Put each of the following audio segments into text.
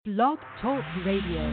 Blog Talk Radio.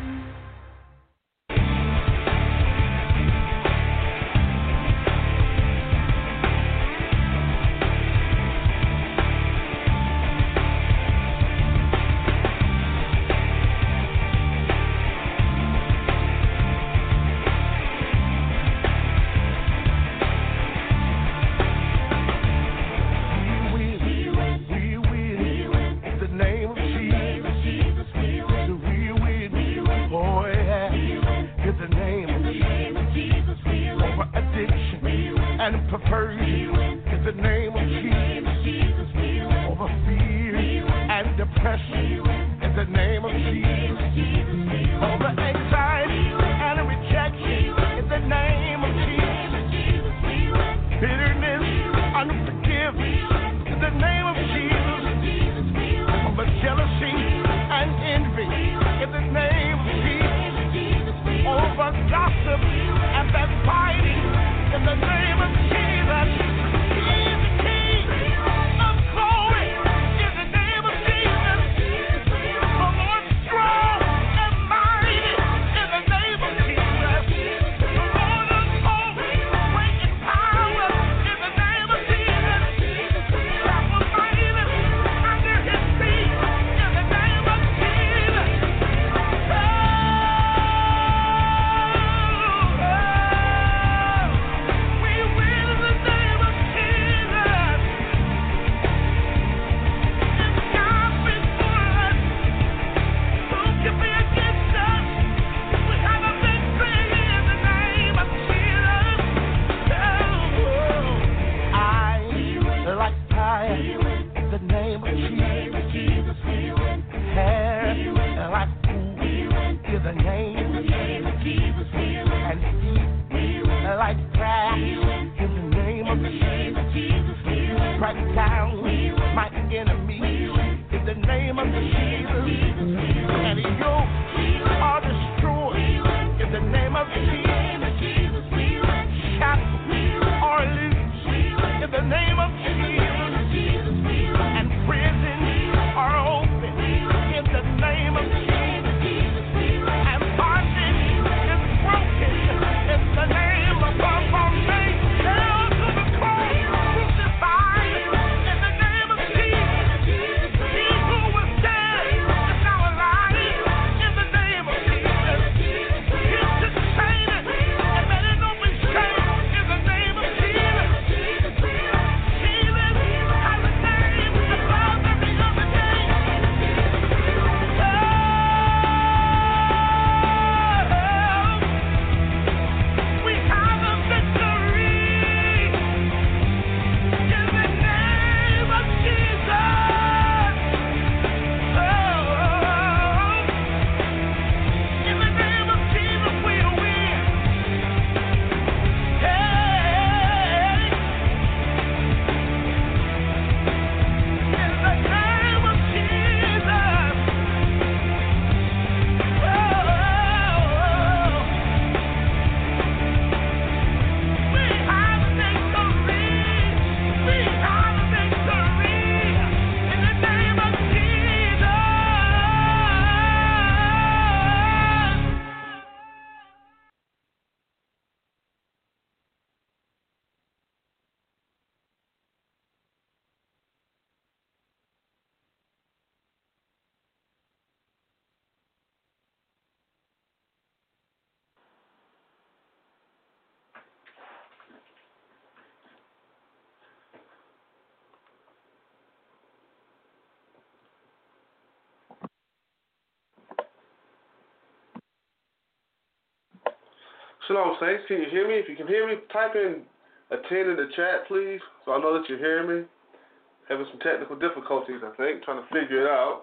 Shalom, Saints. Can you hear me? If you can hear me, type in a 10 in the chat, please, so I know that you're hearing me. Having some technical difficulties, I think, trying to figure it out.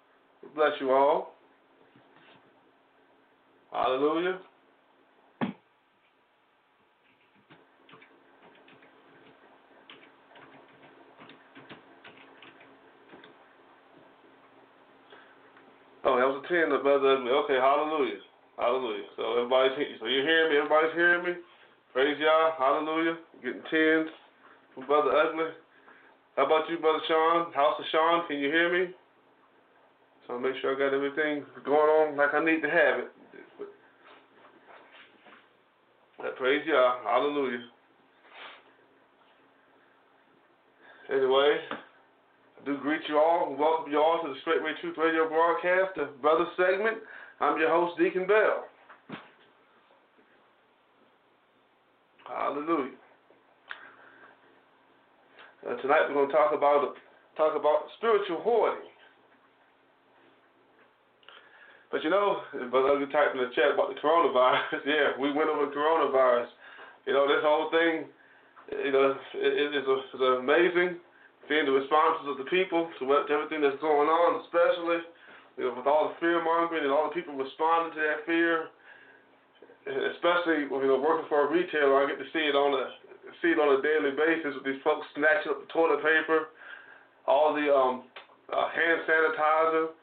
Bless you all. Hallelujah. Oh, that was a 10, Brother Ugly. Okay, hallelujah. Hallelujah. So you're hearing me? Everybody's hearing me? Praise y'all. Hallelujah. Getting 10s from Brother Ugly. How about you, Brother Sean? House of Sean, can you hear me? So make sure I got everything going on like I need to have it. But praise y'all. Hallelujah. Anyway, I do greet you all and welcome you all to the Straightway Truth Radio broadcast, the Brother segment. I'm your host, Deacon Bell. Hallelujah. Tonight we're going to talk about spiritual hoarding. But you know, Brother Ugly typed in the chat about the coronavirus. Yeah, we went over coronavirus. You know, this whole thing, you know, it's amazing seeing the responses of the people to everything that's going on, especially, you know, with all the fear mongering and all the people responding to that fear. Especially when, you know, working for a retailer, I get to see it on a daily basis with these folks snatching up the toilet paper, all the hand sanitizer,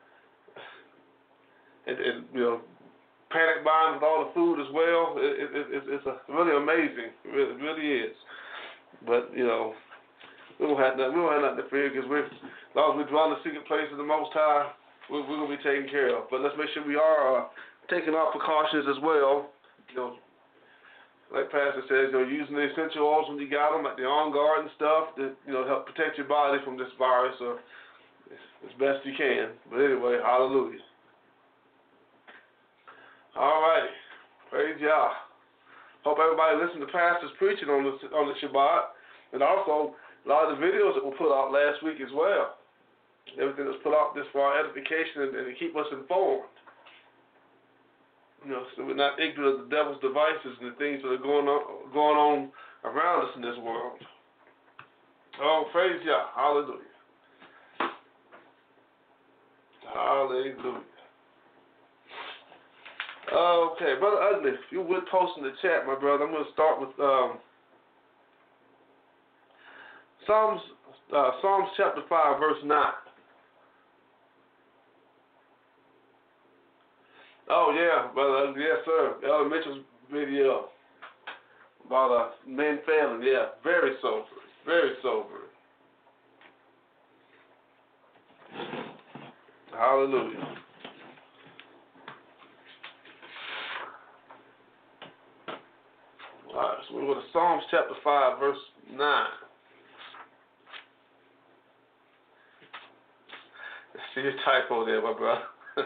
and you know, panic buying with all the food as well. It's really amazing. It really is. But you know, we don't have nothing to fear because as long as we dwell in the secret place of the Most High, we're gonna be taken care of. But let's make sure we are taking our precautions as well. You know, like Pastor says, you know, using the essential oils when you got them, like the On Guard and stuff, to, you know, help protect your body from this virus as best you can. But anyway, hallelujah. All right, praise Yah. Hope everybody listened to Pastor's preaching on the Shabbat, and also a lot of the videos that were put out last week as well. Everything that's put out just for our edification and to keep us informed. You know, so we're not ignorant of the devil's devices and the things that are going on around us in this world. Oh, praise Yah. Hallelujah. Hallelujah. Okay, Brother Ugly, if you would post in the chat, my brother, I'm going to start with Psalms chapter 5, verse 9. Oh, yeah, Brother Ugly, yes, sir. Elder Mitchell's video about men failing, yeah, very sobering, very sobering. Hallelujah. All right, so we go to Psalms chapter 5, verse 9. I see your typo there, my brother.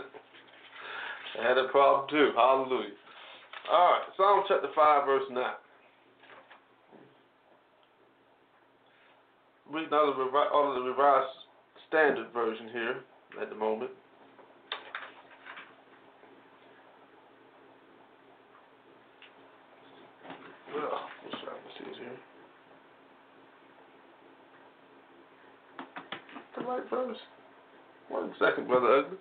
I had a problem too. Hallelujah. All right, Psalms chapter 5, verse 9. Reading out of the Revised Standard Version here at the moment. The right verse. 1 second, Brother Ugly.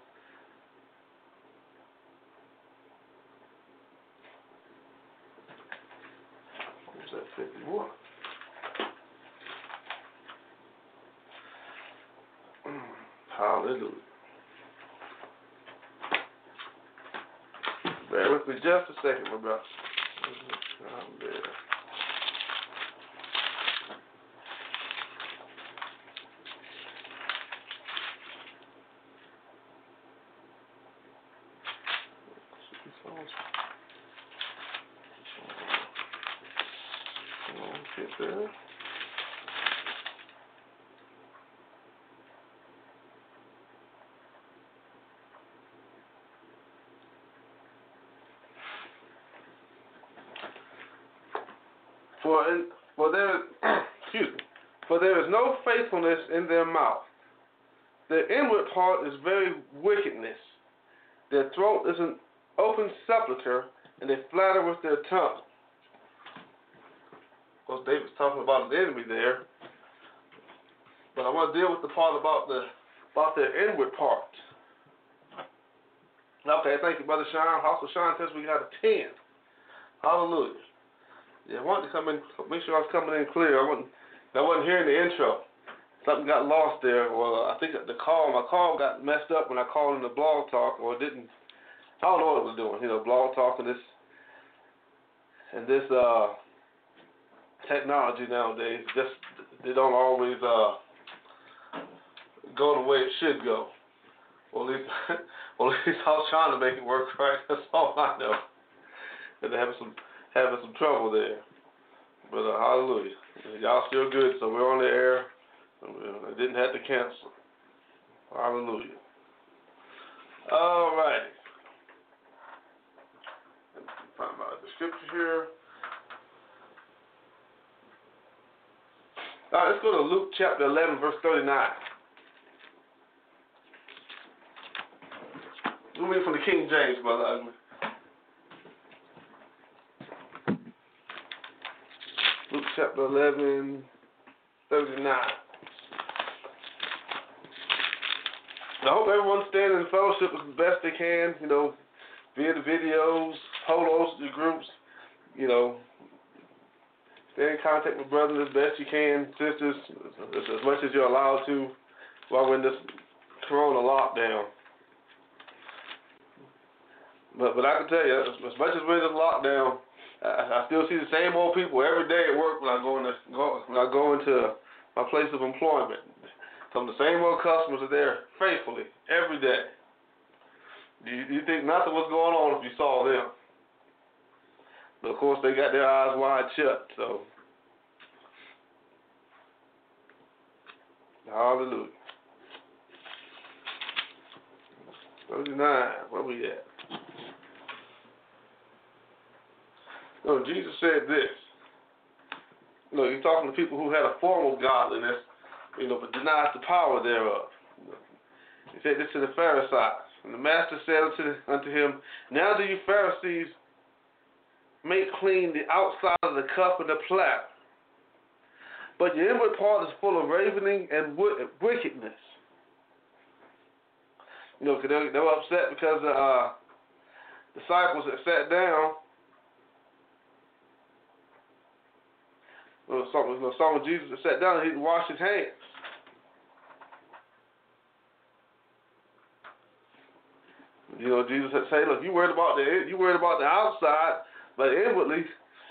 Where's that 51? Hallelujah. Bear with me just a second, my brother. I'm there. Get there. For there is no faithfulness in their mouth. Their inward part is very wickedness. Their throat is an open sepulchre, and they flatter with their tongue. Of course, David's talking about an enemy there. But I want to deal with the part about their inward part. Okay, thank you, Brother Sean. Also, Sean says we got a 10. Hallelujah. Yeah, I wanted to come in, make sure I was coming in clear. I wasn't hearing the intro. Something got lost there. Well, I think my call got messed up when I called in the Blog Talk, or it didn't. I don't know what it was doing. You know, Blog Talk and this technology nowadays, they don't always go the way it should go. Well, at least, well, at least I was trying to make it work right. That's all I know. And having some trouble there. But hallelujah, y'all still good, so we're on the air. I didn't have to cancel. Hallelujah. All right. Let me find the scripture here. All right, let's go to Luke chapter 11, verse 39. We'll read from the King James, brother. Luke chapter 11, 39. I hope everyone's staying in fellowship as best they can, via the videos, polos, the groups, stay in contact with brothers as best you can, sisters, as much as you're allowed to while we're in this corona lockdown. But I can tell you, as much as we're in this lockdown, I still see the same old people every day at work when I go into my place of employment. Some of the same old customers are there faithfully every day. You think nothing was going on if you saw them. But of course they got their eyes wide shut, so hallelujah. 39, where we at? No, Jesus said this. He's talking to people who had a form of godliness, but denies the power thereof. He said this to the Pharisees. And the master said unto him, now do you Pharisees make clean the outside of the cup and the platter, but your inward part is full of ravening and wickedness. They were upset because the disciples had sat down. Some of Jesus had sat down and he'd wash his hands. Jesus had said, look, you worried about the outside, but inwardly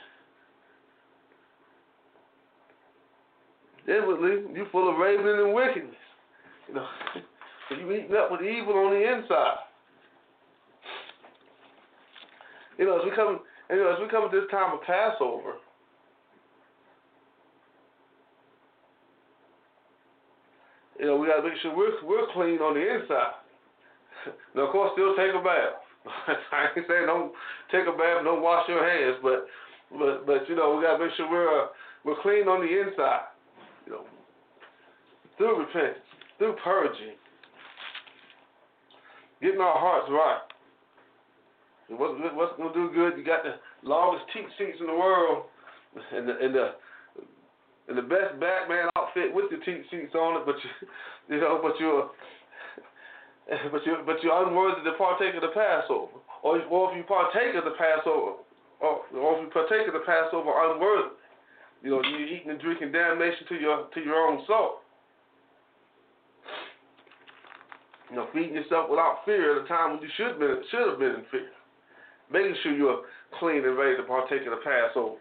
you full of ravening and wickedness. You eating up with evil on the inside. As we come at this time of Passover, we got to make sure we're clean on the inside. Now, of course, still take a bath. I ain't saying don't take a bath, don't wash your hands, but we got to make sure we're clean on the inside. Through repentance, through purging, getting our hearts right. And what's going to do good? You got the longest teat seats in the world, and the best Batman outfit with the teat seats on it, but you're unworthy to partake of the Passover, or if you partake of the Passover, or if you partake of the Passover unworthy, you're eating and drinking damnation to your own soul. Feeding yourself without fear at a time when you should have been in fear. Making sure you're clean and ready to partake of the Passover.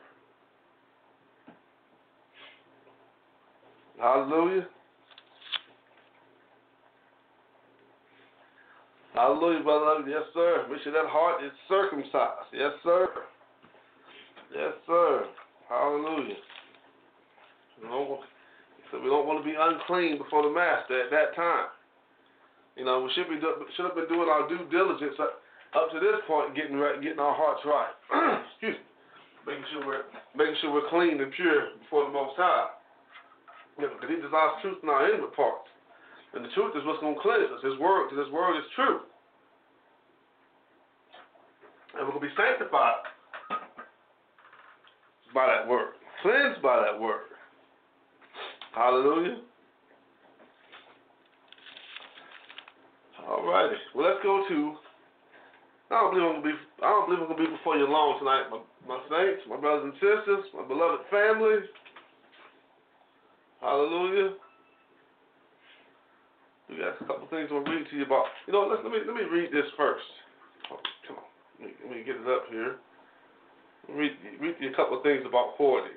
Hallelujah. Hallelujah, brother. Yes, sir. Make sure that heart is circumcised. Yes, sir. Yes, sir. Hallelujah. So we don't want to be unclean before the Master at that time. We should have been doing our due diligence up to this point, getting our hearts right. Excuse me. Making sure we're clean and pure before the Most High. Because He desires truth in our inward parts. And the truth is what's going to cleanse us. His word, because His word is true. And we're going to be sanctified by that word. Cleansed by that word. Hallelujah. All righty. Well, let's go to. I don't believe I'm gonna be before you long tonight, my saints, my brothers and sisters, my beloved family. Hallelujah. We got a couple things I'm gonna read to you about. Let me read this first. Oh, come on. Let me get it up here. Read to you a couple of things about hoarding.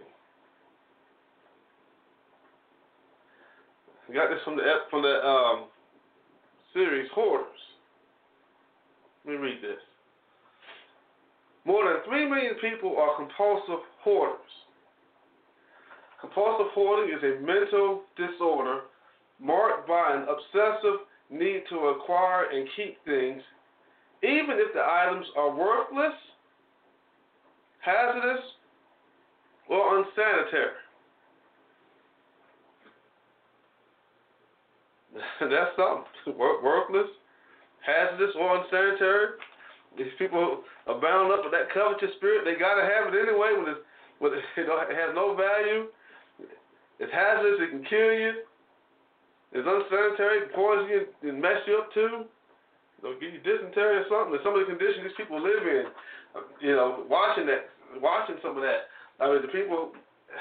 We got this from the series, Hoarders. Let me read this. More than 3 million people are compulsive hoarders. Compulsive hoarding is a mental disorder marked by an obsessive need to acquire and keep things, even if the items are worthless, hazardous, or unsanitary. That's something. Worthless, hazardous, or unsanitary. These people are bound up with that covetous spirit. They got to have it anyway when it has no value. It's hazardous. It can kill you. It's unsanitary. It can poison you and mess you up too. It'll give you dysentery or something. Some of the conditions these people live in, watching some of that. I mean, the people,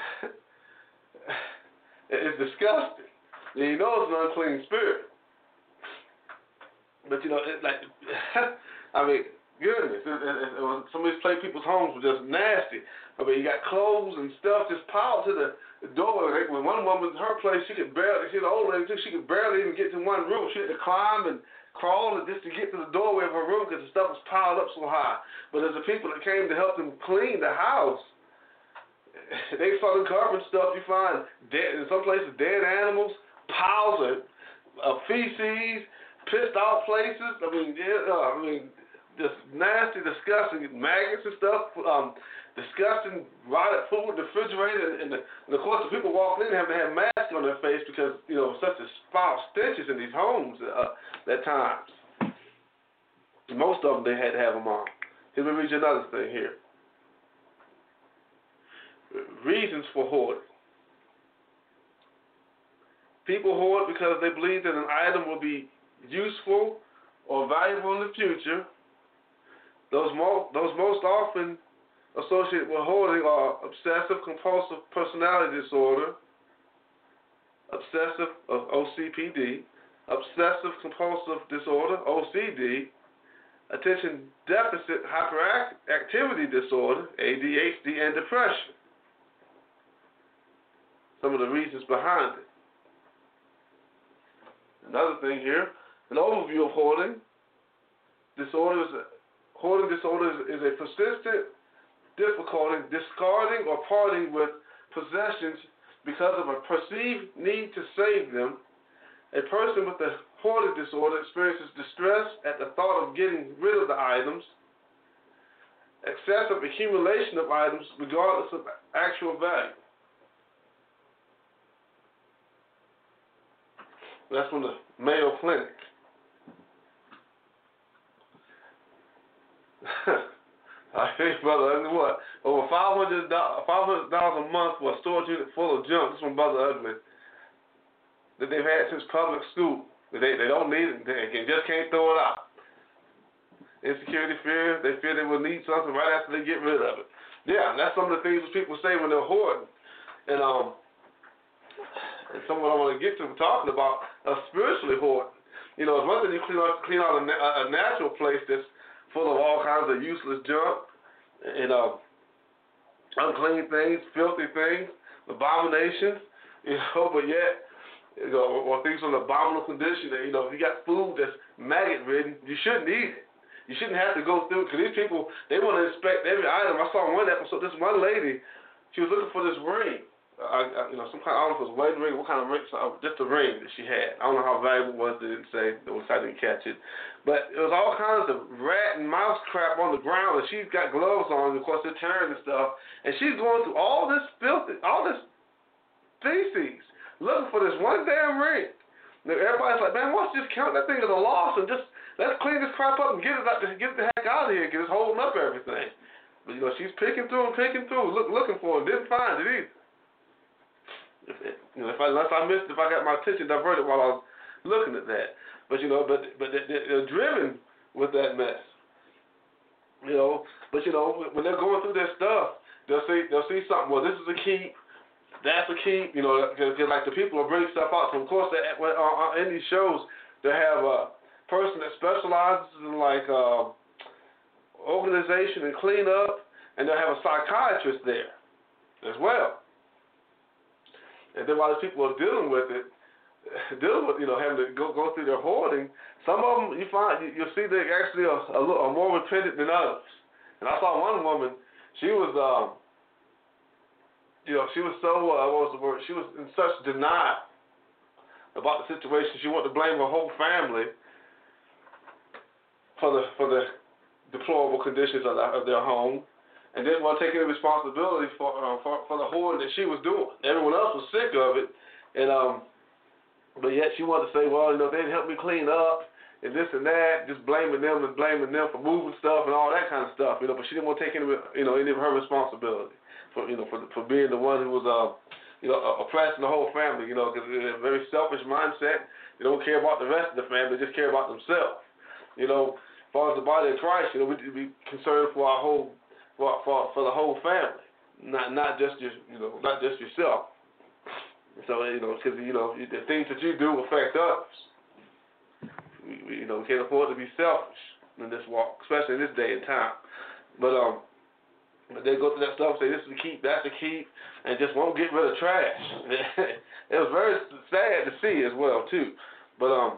it's disgusting. You know it's an unclean spirit. But, it's like, I mean, goodness. Some of these people's homes were just nasty. I mean, you got clothes and stuff just piled to the door. When one woman, her place, she's an old lady too, she could barely even get to one room. She had to climb and crawl just to get to the doorway of her room because the stuff was piled up so high. But as the people that came to help them clean the house, they started uncovering stuff. You find in some places dead animals, piles of feces, pissed off places. I mean, just nasty, disgusting maggots and stuff. Disgusting rotted food in the refrigerator, and of course the people walking in have to have masks on their face because such as foul stenches in these homes at times. Most of them they had to have them on. Let me read you another thing here. Reasons for hoarding. People hoard because they believe that an item will be useful or valuable in the future. Those most often associated with hoarding are obsessive compulsive personality disorder, obsessive OCPD, obsessive compulsive disorder, OCD, attention deficit hyperactivity disorder, ADHD, and depression. Some of the reasons behind it. Another thing here, an overview of hoarding. Hoarding disorder is a persistent difficulty discarding or parting with possessions because of a perceived need to save them. A person with a hoarding disorder experiences distress at the thought of getting rid of the items, excessive accumulation of items regardless of actual value. That's from the Mayo Clinic. I think, Brother Ugly, what? Over $500 a month for a storage unit full of junk. This from Brother Ugly. That they've had since public school. They don't need it. They just can't throw it out. Insecurity, fear. They fear they will need something right after they get rid of it. Yeah, and that's some of the things that people say when they're hoarding. And some of what I want to get to talking about spiritually hoarding. It's one thing you clean out a natural place that's full of all kinds of useless junk, unclean things, filthy things, abominations, but yet, or things from an abominable condition that, if you got food that's maggot-ridden, you shouldn't eat it. You shouldn't have to go through, because these people, they want to inspect every item. I saw one episode, this one lady, she was looking for this ring. Some kind, I don't know if it was a wedding ring, what kind of ring, just a ring that she had. I don't know how valuable it was, they didn't say, I didn't catch it. But it was all kinds of rat and mouse crap on the ground, and she's got gloves on, and of course they're tearing and stuff, and she's going through all this filthy, all this feces, looking for this one damn ring. Now, everybody's like, man, why don't you just count that thing as a loss and just, let's clean this crap up and get it the heck out of here, because it's holding up everything. But, she's picking through, looking for it, didn't find it either. Unless I missed, if I got my attention diverted while I was looking at that, but they're driven with that mess, But when they're going through their stuff, they'll see something. Well, this is a keep, that's a keep, because like the people will bring stuff out. So of course, in these shows, they have a person that specializes in like organization and cleanup, and they'll have a psychiatrist there as well. And then while these people are dealing with it, dealing with, having to go through their hoarding, some of them you'll see they actually are more repentant than others. And I saw one woman, she was she was so what was the word? She was in such denial about the situation. She wanted to blame her whole family for the deplorable conditions of their home, and didn't want to take any responsibility for the hoarding that she was doing. Everyone else was sick of it, and but yet she wanted to say, well, they didn't help me clean up and this and that, just blaming them for moving stuff and all that kind of stuff, but she didn't want to take any of her responsibility for being the one who was oppressing the whole family, because it's a very selfish mindset. They don't care about the rest of the family; they just care about themselves. As far as the body of Christ, we need to be concerned for our whole for the whole family, not just not just yourself. So because the things that you do affect others. We can't afford to be selfish in this walk, especially in this day and time. But they go through that stuff, say this is the keep, that's the keep, and just won't get rid of trash. It was very sad to see as well too. But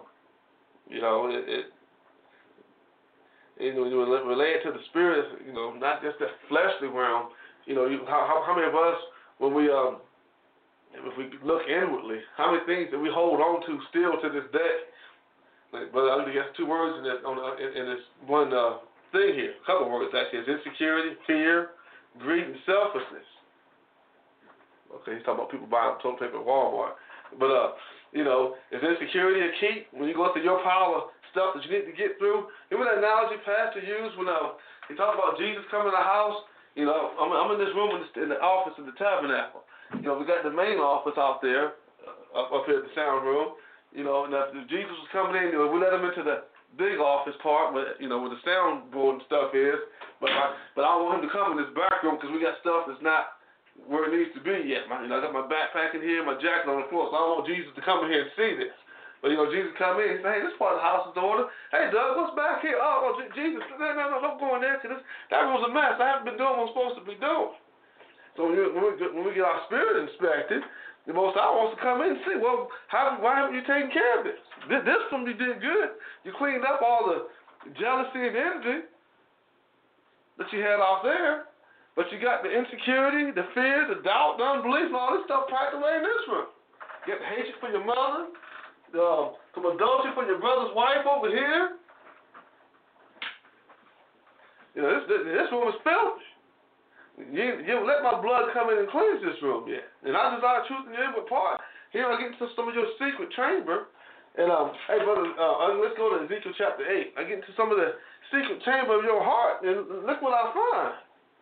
related to the spirit, not just the fleshly realm. How many of us, when we if we look inwardly, how many things that we hold on to still to this day? But I guess two words in this one thing here. A couple of words actually. It's insecurity, fear, greed, and selfishness. Okay, he's talking about people buying toilet paper at Walmart. But is insecurity a key when you go through your pile of stuff that you need to get through? Remember that analogy Pastor used when he talked about Jesus coming to the house? I'm in this room in the office of the tabernacle. We got the main office out there, up here at the sound room. And if Jesus was coming in, we let him into the big office part, where the soundboard and stuff is. But I don't want him to come in this back room because we got stuff that's not where it needs to be yet. I got my backpack in here, my jacket on the floor, so I don't want Jesus to come in here and see this. But Jesus come in and say, hey, this part of the house is order. Hey, Doug, what's back here? Oh, Jesus, no, don't go in there because that room's a mess. I haven't been doing what I'm supposed to be doing. So when we get our spirit inspected, the Most High wants to come in and see, well, why haven't you taken care of this? This one you did good. You cleaned up all the jealousy and envy that you had out there, but you got the insecurity, the fear, the doubt, the unbelief, and all this stuff packed away in this room. You got the hatred for your mother, some adultery for your brother's wife over here. This room is filthy. You let my blood come in and cleanse this room yet. And I desire truth in your inward part. Here I get into some of your secret chamber. And, hey, brother, let's go to Ezekiel chapter 8. I get into some of the secret chamber of your heart, and look what I find.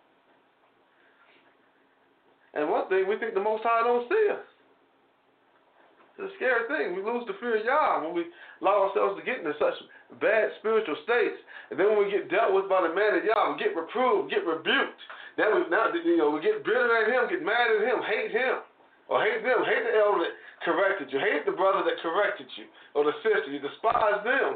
And one thing, we think the Most High don't see us. It's a scary thing. We lose the fear of Yah when we allow ourselves to get into such bad spiritual states. And then when we get dealt with by the man of Yah, we get reproved, get rebuked. Now we get bitter at him, get mad at him, hate him. Or hate them, hate the elder that corrected you, hate the brother that corrected you, or the sister. You despise them,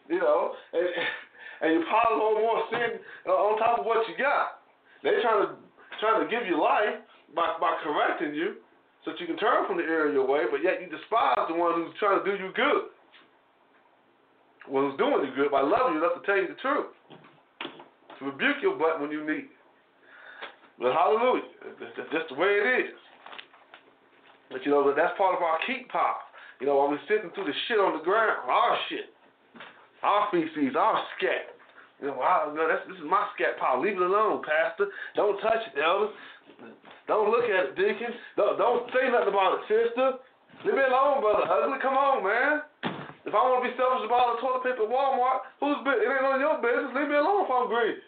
and you pile on more sin on top of what you got. They're trying to give you life by correcting you, so that you can turn from the error of your way, but yet you despise the one who's trying to do you good. One who's doing you good by loving you enough to tell you the truth. To rebuke your butt when you need it. But hallelujah. That's just the way it is. But that's part of our keep pile. While we're sitting through the shit on the ground, our shit, our feces, our scat. This is my scat pile. Leave it alone, Pastor. Don't touch it, elder. Don't look at it, deacon. Don't say nothing about it, sister. Leave me alone, brother. Ugly, come on, man. If I want to be selfish about the toilet paper at Walmart, it ain't none of your business. Leave me alone if I'm greedy.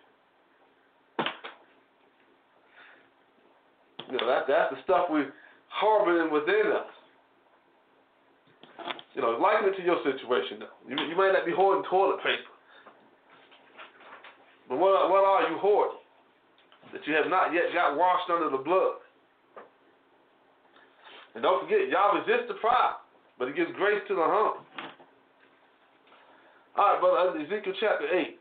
That's the stuff we harboring within us. Liken it to your situation, though. You may not be hoarding toilet paper. But what are you hoarding that you have not yet got washed under the blood? And don't forget, Yah resists the proud, but he gives grace to the humble. All right, brother, Ezekiel chapter 8.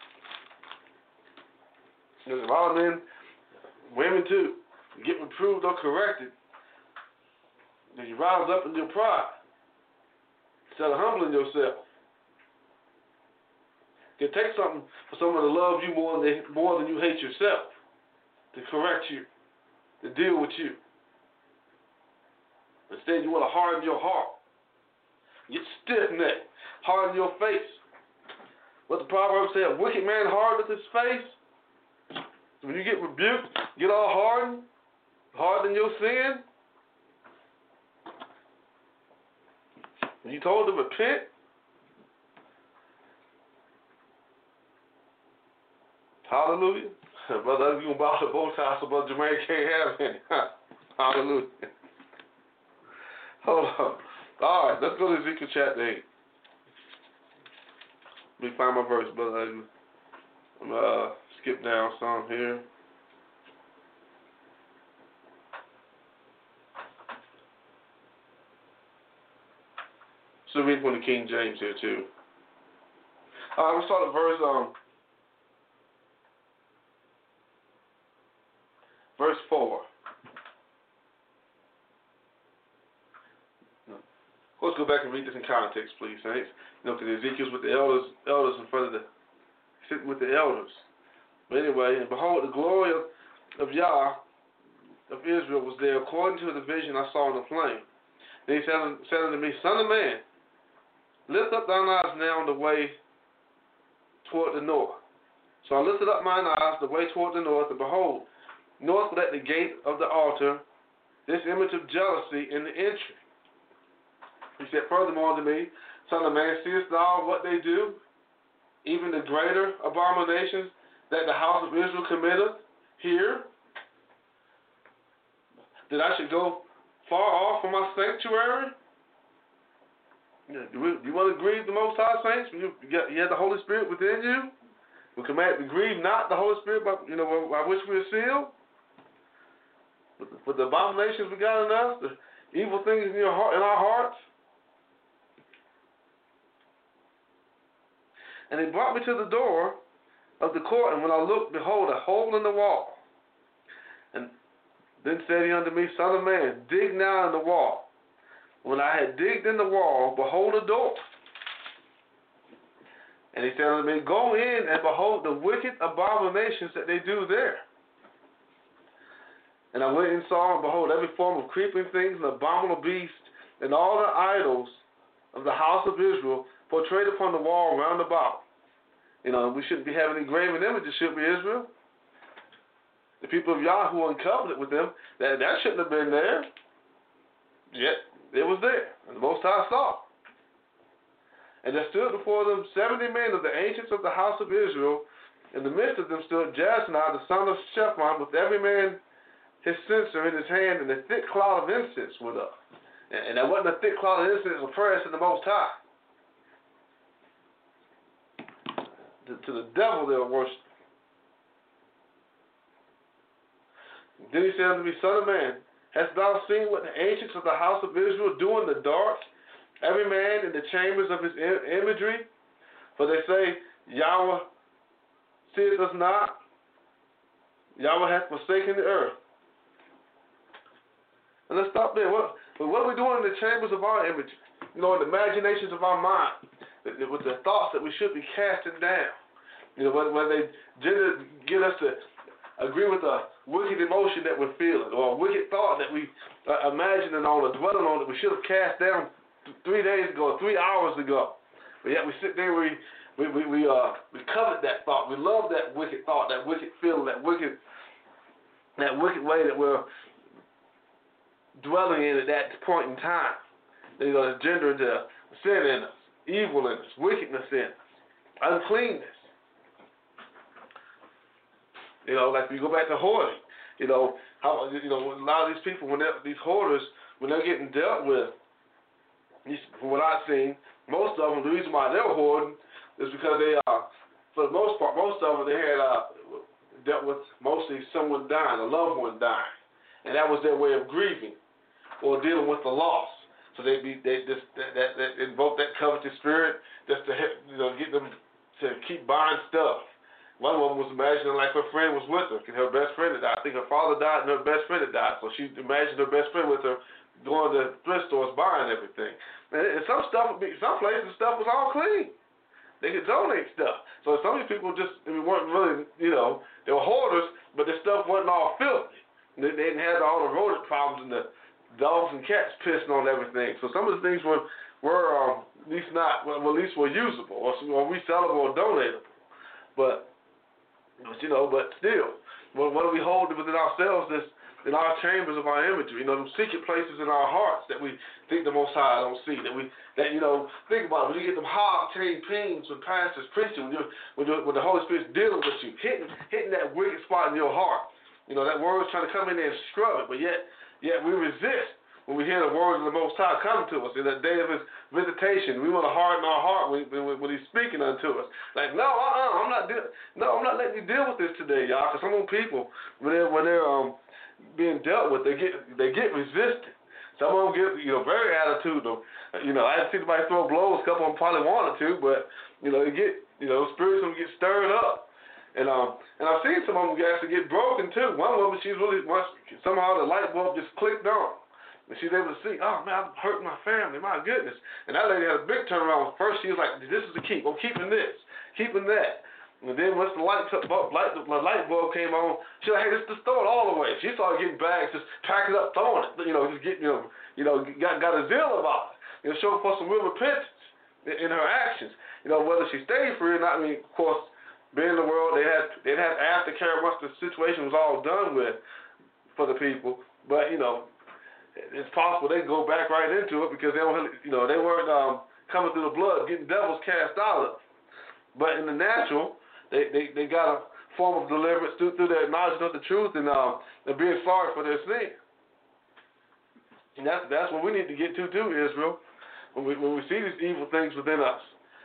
There's all men, women too, get reproved or corrected, then you rise up in your pride. instead of humbling yourself. It takes something for someone to love you more than you hate yourself, to correct you, to deal with you. Instead, you want to harden your heart. Get stiff-necked. Harden your face. What the Proverbs say, a wicked man hardeneth his face. So when you get rebuked, get all harden your sin. When you told to repent, hallelujah. Brother, you going to bow the bow tie so Brother Jermaine can't have any. Hallelujah. Hold on. All right, let's go to Ezekiel chapter 8. Let me find my verse, brother. I'm going to skip down some here. So read from the King James here, too. All right, we'll start at verse 4. Let's go back and read this in context, please, saints. You know, because Ezekiel's with the elders in front of sitting with the elders. But anyway, and behold, the glory of Yah of Israel was there, according to the vision I saw in the plain. Then he said unto me, Son of man, lift up thine eyes now on the way toward the north. So I lifted up mine eyes the way toward the north, and behold, northward at the gate of the altar, this image of jealousy in the entry. He said furthermore to me, Son of man, seest thou what they do, even the greater abominations that the house of Israel committeth here? That I should go far off from my sanctuary? Do you want to grieve the Most High, saints? When you have the Holy Spirit within you? We command to grieve not the Holy Spirit by which we are sealed. But the abominations we got in us, the evil things in our hearts. And he brought me to the door of the court, and when I looked, behold, a hole in the wall. And then said he unto me, Son of man, dig now in the wall. When I had digged in the wall, behold, a door. And he said unto me, Go in and behold the wicked abominations that they do there. And I went and saw, and behold, every form of creeping things, and abominable beasts, and all the idols of the house of Israel portrayed upon the wall round about. We shouldn't be having any graven images, should we, Israel? The people of Yah who were in covenant with them, that shouldn't have been there. Yet it was there, and the Most High saw. And there stood before them 70 men of the ancients of the house of Israel. In the midst of them stood Jasnah, the son of Shaphan, with every man his censer in his hand, and a thick cloud of incense went up. And there wasn't a thick cloud of incense or prayers to the Most High. To the devil they were worshiping. Then he said unto me, Son of man, hast thou seen what the ancients of the house of Israel do in the dark, every man in the chambers of his imagery? For they say, Yahweh seeth us not, Yahweh hath forsaken the earth. And let's stop there. What are we doing in the chambers of our imagery? In the imaginations of our mind, with the thoughts that we should be casting down. When they get us to agree with a wicked emotion that we're feeling, or a wicked thought that we are imagining on or dwelling on that we should have cast down 3 days ago, 3 hours ago. But yet we sit there, we covet that thought. We love that wicked thought, that wicked feeling, that wicked way that we're dwelling in at that point in time. It's gendering to sin in us, evil in us, wickedness in us, uncleanness. Like we go back to hoarding. How a lot of these people, these hoarders, when they're getting dealt with, from what I've seen, most of them, the reason why they're hoarding is because they for the most part, most of them, they had dealt with mostly someone dying, a loved one dying, and that was their way of grieving or dealing with the loss. So they invoke that covetous spirit just to get them to keep buying stuff. One woman was imagining like her friend was with her, and her best friend had died. I think her father died and her best friend had died. So she imagined her best friend with her, going to thrift stores buying everything. And some places stuff was all clean. They could donate stuff. So some of these people weren't really, they were hoarders, but their stuff wasn't all filthy. They didn't have all the rodent problems and the dogs and cats pissing on everything. So some of the things were at least were usable or resellable or donatable. But still, what do we hold within ourselves in our chambers of our imagery, them secret places in our hearts that we think the Most High don't see, think about it, when you get them hard-chain pings when pastors preaching, when the Holy Spirit's dealing with you, hitting that wicked spot in your heart. That word's trying to come in there and scrub it, but yet we resist when we hear the words of the Most High come to us in that day of His visitation. We want to harden our heart when He's speaking unto us. Like, I'm not letting you deal with this today, y'all, because some of them people, when they're being dealt with, they get resistant. Some of them get very attitudinal. I didn't see anybody throw blows. A couple of them probably wanted to, but they get spirits will get stirred up. And I've seen some of them actually get broken too. One woman, somehow the light bulb just clicked on, and she's able to see. Oh man, I'm hurting my family. My goodness. And that lady had a big turnaround. First she was like, "This is the keep. I'm keeping this, keeping that." And then once the light bulb came on, she was like, "Hey, just throw it all away." She started getting bags, just packing up, throwing it. Got a zeal about it. Showing for some real repentance in her actions. Whether she stayed free or not. I mean, of course, being in the world, they'd have aftercare once the situation was all done with for the people. But it's possible they go back right into it because they weren't coming through the blood, getting devils cast out of. But in the natural, they got a form of deliverance through their knowledge of the truth and being sorry for their sin. And that's what we need to get to too, Israel. When we see these evil things within us,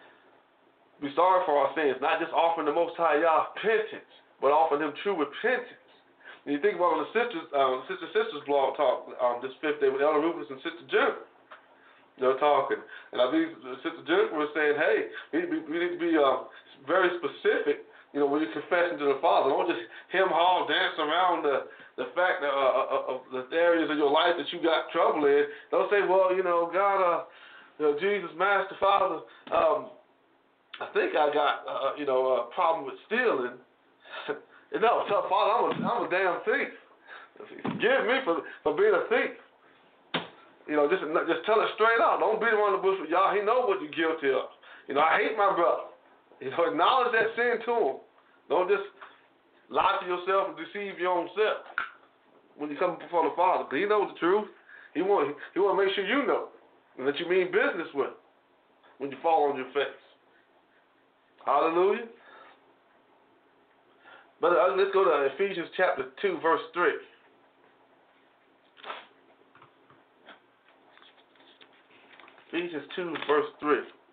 be sorry for our sins, not just offering the Most High Yah repentance, but offering Him true repentance. And you think about when the sisters blog talk this fifth day with Elder Rufus and Sister Jennifer. They're talking, and I believe Sister Jennifer was saying, "Hey, we need to be very specific. When you're confessing to the Father, don't just hem-haw, dance around the fact of the areas of your life that you got trouble in. Don't say, well, God, Jesus, Master, Father, I think I got a problem with stealing. No, tell Father, I'm a damn thief. Forgive me for being a thief. Just tell it straight out. Don't beat around the bush with y'all. He knows what you're guilty of. I hate my brother. Acknowledge that sin to him. Don't just lie to yourself and deceive your own self when you come before the Father. But He knows the truth. He want to make sure you know and that you mean business with Him when you fall on your face. Hallelujah. But let's go to Ephesians chapter 2, verse 3. Ephesians 2, verse 3.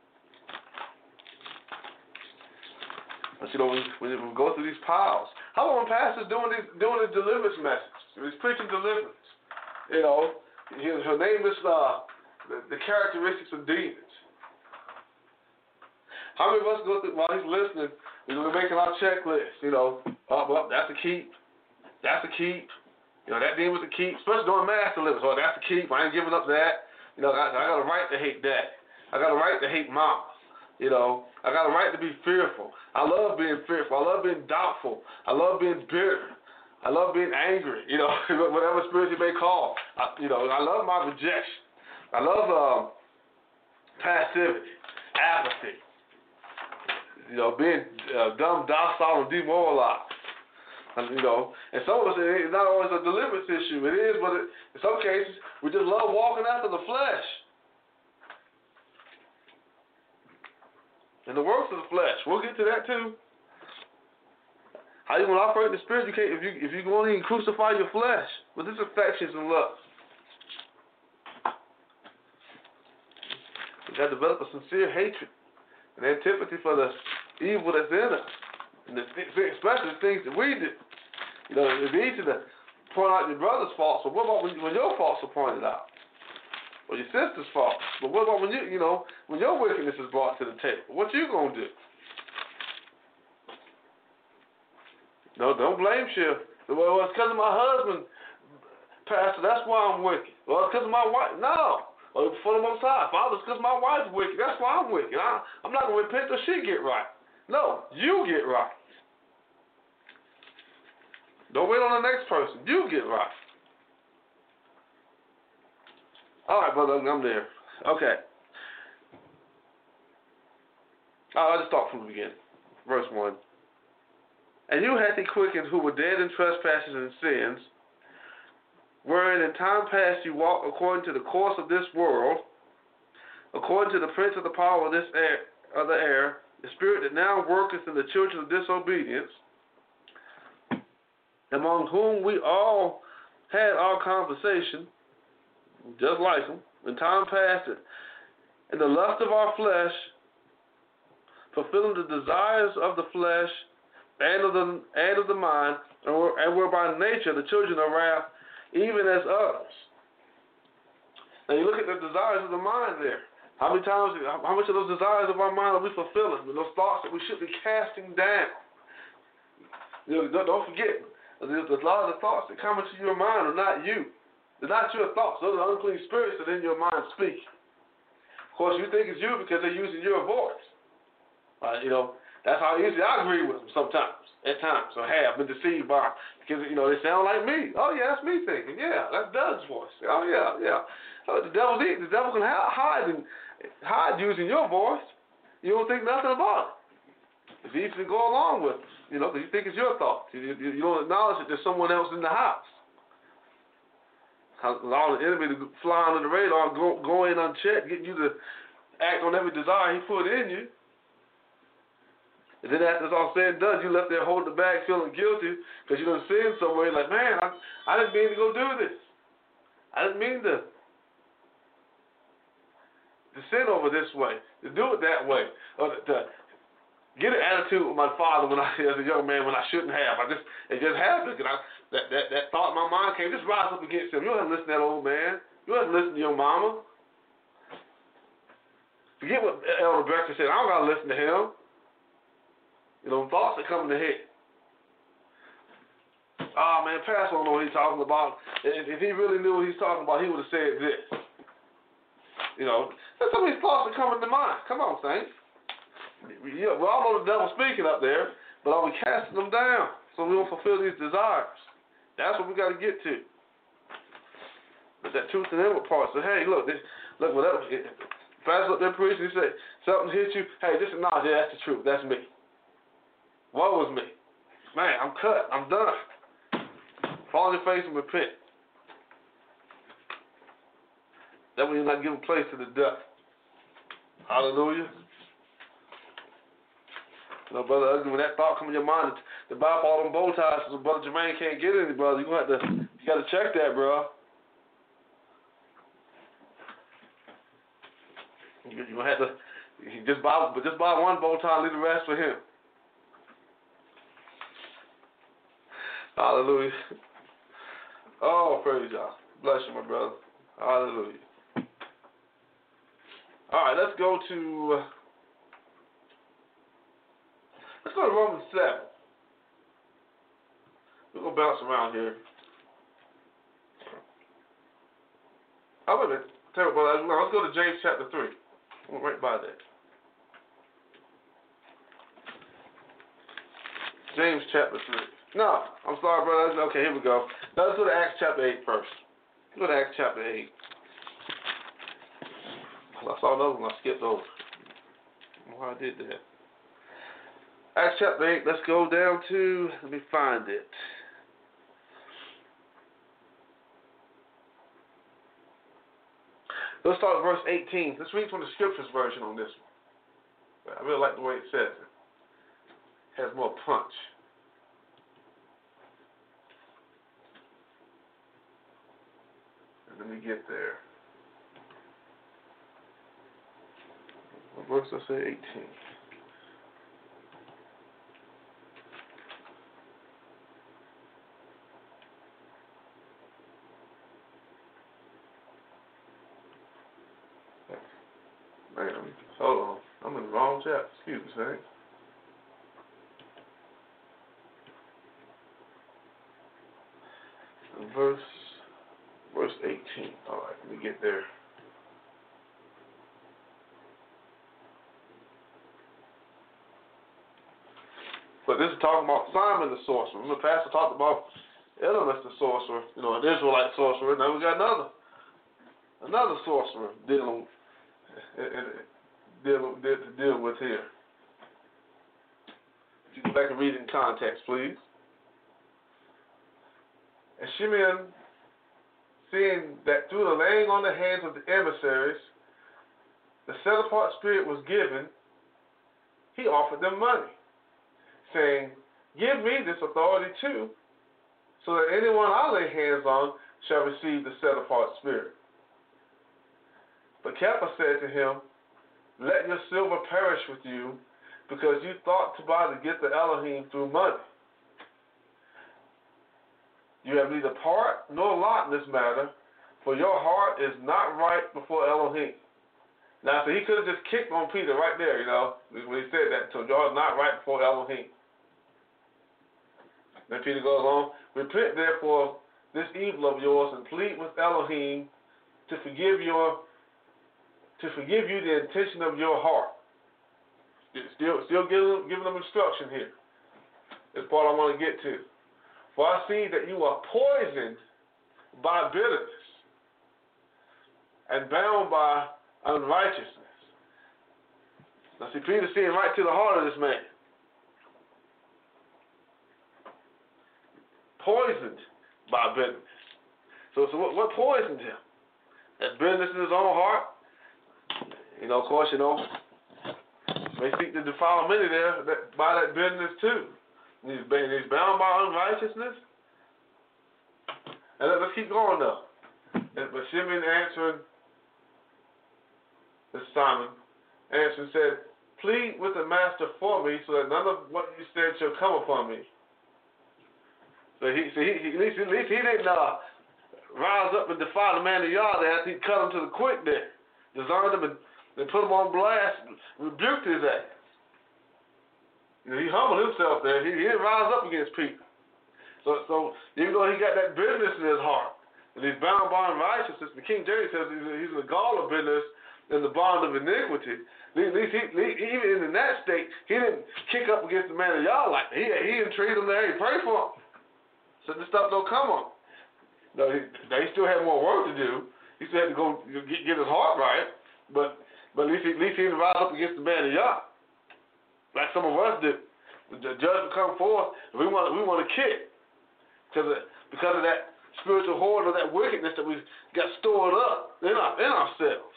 But when we go through these piles, how long pastors doing his deliverance message? He's preaching deliverance. Her name is the characteristics of demons. How many of us go through while he's listening? We're making our checklist. That's a keep. That's a keep. That demon's a keep. Especially during mass deliverance. Oh, that's a keep. I ain't giving up that. I got a right to hate that. I got a right to hate mama. I got a right to be fearful. I love being fearful. I love being doubtful. I love being bitter. I love being angry. Whatever spirit you may call. I love my rejection. I love passivity, apathy. Being dumb, docile, and demoralized. And some of us, it's not always a deliverance issue. It is, but in some cases, we just love walking after the flesh. And the works of the flesh. We'll get to that too. How you going to operate in the spirit? You can't if you go in and crucify your flesh with its affections and lust. You got to develop a sincere hatred and antipathy for the evil that's in us, and especially the things that we do. It's easy to point out your brother's faults, but what about when your faults are pointed out, or your sister's faults? But what about when when your wickedness is brought to the table? What you gonna do? No, don't blame shift. Well, it's because of my husband Pastor, that's why I'm wicked. Well, it's because of my wife. No. Or for the Most High. Father, it's because my wife's wicked. That's why I'm wicked. I'm not going to repent till she get right. No, you get right. Don't wait on the next person. You get right. All right, brother, I'm there. Okay. I'll just start from the beginning. Verse 1. And you hath he quickened who were dead in trespasses and sins, wherein in time past you walked according to the course of this world, according to the prince of the power of this air, of the air, the spirit that now worketh in the children of disobedience, among whom we all had our conversation, just like them, in time past, in the lust of our flesh, fulfilling the desires of the flesh and of the mind, and were by nature the children of wrath, even as others. Now you look at the desires of the mind there. How much of those desires of our mind are we fulfilling? Those thoughts that we should be casting down. Don't forget, there's a lot of the thoughts that come into your mind are not you. They're not your thoughts. Those are unclean spirits that in your mind speak. Of course, you think it's you because they're using your voice. That's how easy I agree with them sometimes, at times, or have been deceived by, because, they sound like me. Oh, yeah, that's me thinking. Yeah, that's Doug's voice. Oh, yeah. The devil can hide using your voice. You don't think nothing about it. It's easy to go along with it, because you think it's your thoughts. You don't acknowledge that there's someone else in the house. Allow the enemy to fly under the radar, go in unchecked, get you to act on every desire he put in you. And then after it's all said and done, you left there holding the bag feeling guilty because you done sinned somewhere. Like, man, I didn't mean to go do this. I didn't mean to sin over this way, to do it that way, or to get an attitude with my father as a young man when I shouldn't have. It just happened. That thought in my mind came, just rise up against him. You don't have to listen to that old man. You don't have to listen to your mama. Forget what Elder Becker said. I don't got to listen to him. Thoughts that come in the head. Oh, man, Pastor don't know what he's talking about. If he really knew what he's talking about, he would have said this. There's some of these thoughts that come into mind. Come on, saints. We all know the devil's speaking up there, but are we casting them down so we don't fulfill these desires? That's what we got to get to. But that truth and inward part. So, hey, look, whatever. Pastor up there preaching, he say something hit you. Hey, just acknowledge, yeah, that's the truth. That's me. Woe is me. Man, I'm cut. I'm done. Fall on your face and repent. That way you're not giving place to the devil. Hallelujah. Brother Ugly, when that thought comes in your mind, to buy up all them bow ties so Brother Jermaine can't get any, brother, you got to check that, bro. You're going to have to just buy one bow tie and leave the rest for him. Hallelujah. Oh, praise God. Bless you, my brother. Hallelujah. All right, let's go to Romans 7. We're going to bounce around here. Oh, wait a minute. Tell you what, brother, let's go to James chapter 3. We're right by that. James chapter 3. No, I'm sorry, brother. Okay, here we go. Now let's go to Acts chapter 8 first. Let's go to Acts chapter 8. I saw another one I skipped over. I don't know how I did that. Acts chapter 8, let's go down to, let me find it. Let's start with verse 18. Let's read from the Scriptures version on this one. I really like the way it says it. It has more punch. Let me get there. What verse does I say? 18. Man, hold on. I'm in the wrong chapter. Excuse me, Saints. Verse verse 18. All right, let me get there. But this is talking about Simon the sorcerer. Remember, the pastor talked about Elymas the sorcerer, an Israelite sorcerer. Now we got another sorcerer dealing with here. If you go back and read it in context, please. And Shimeon, seeing that through the laying on the hands of the emissaries, the set-apart spirit was given, he offered them money, saying, "Give me this authority too, so that anyone I lay hands on shall receive the set-apart spirit." But Kepha said to him, "Let your silver perish with you, because you thought to buy the gift of Elohim through money. You have neither part nor lot in this matter, for your heart is not right before Elohim." Now, so he could have just kicked on Peter right there, when he said that to him. Your heart is not right before Elohim. Then Peter goes on, "Repent therefore this evil of yours and plead with Elohim to forgive you the intention of your heart." Still giving them instruction here. This part I want to get to. "For I see that you are poisoned by bitterness and bound by unrighteousness." Now see, Peter's seeing right to the heart of this man. Poisoned by bitterness. So what poisoned him? That bitterness in his own heart? Of course, may seek to defile many there by that bitterness too. He's bound by unrighteousness. And let's keep going though. But Shimon answering, this Simon, answered and said, "Plead with the master for me, so that none of what you said shall come upon me." So at least he didn't rise up and defy the man of Yah there after he cut him to the quick there. Disarmed him and put him on blast, rebuked his ass. He humbled himself there. He didn't rise up against Peter. So even though he got that bitterness in his heart, and he's bound by unrighteousness, the King James says he's in the gall of bitterness and the bond of iniquity. At least even in that state, he didn't kick up against the man of Yah like that. He didn't treat him there. He prayed for him. So this stuff don't come on. No, he still had more work to do. He still had to go get his heart right. But at least he didn't rise up against the man of Yah, like some of us do. The judgment come forth, and we want to kick because of that spiritual hoard of that wickedness that we got stored up in ourselves.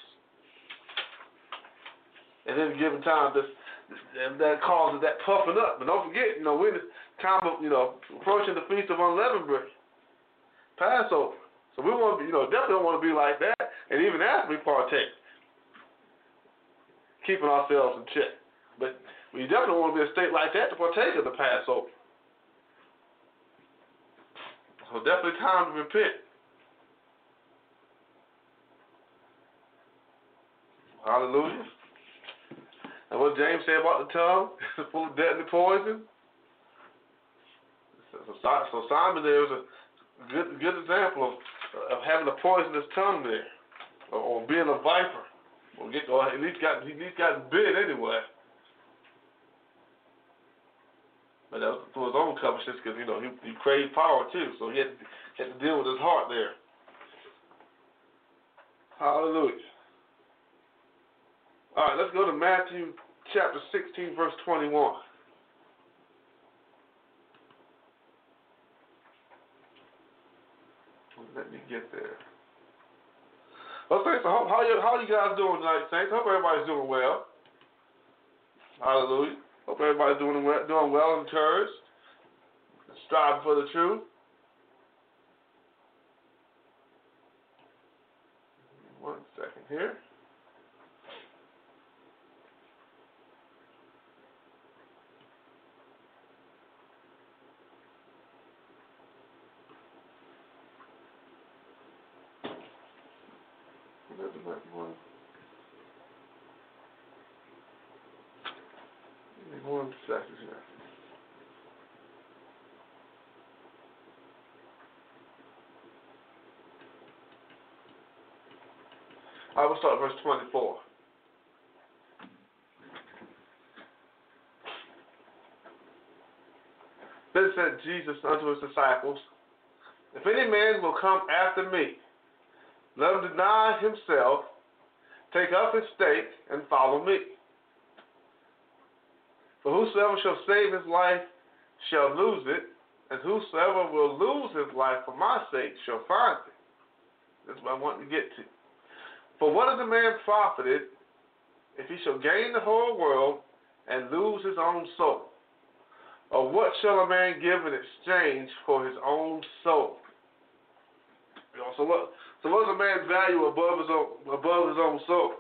And then given time, that causes that puffing up. But don't forget, we're in the time of approaching the Feast of Unleavened Bread, Passover. So we want to be, definitely don't want to be like that, and even after we partake, keeping ourselves in check. But we definitely want to be in a state like that to partake of the Passover. So definitely time to repent. Hallelujah. And what James said about the tongue, full of deadly poison. So Simon there was a good example of having a poisonous tongue there, or being a viper, or at least gotten bit anyway. But that was for his own covetousness, because he craved power too, so he had to deal with his heart there. Hallelujah. All right, let's go to Matthew chapter 16, verse 21. Let me get there. Well, thanks. How are you guys doing tonight, Saints? Hope everybody's doing well. Hallelujah. Hope everybody's doing well, encouraged, striving for the truth. One second here. One second here. I will start verse 24. Then said Jesus unto his disciples, if any man will come after me, let him deny himself, take up his stake, and follow me. For whosoever shall save his life shall lose it, and whosoever will lose his life for my sake shall find it. That's what I want to get to. For what is a man profited if he shall gain the whole world and lose his own soul? Or what shall a man give in exchange for his own soul? You know, so what is a man's value above his own soul?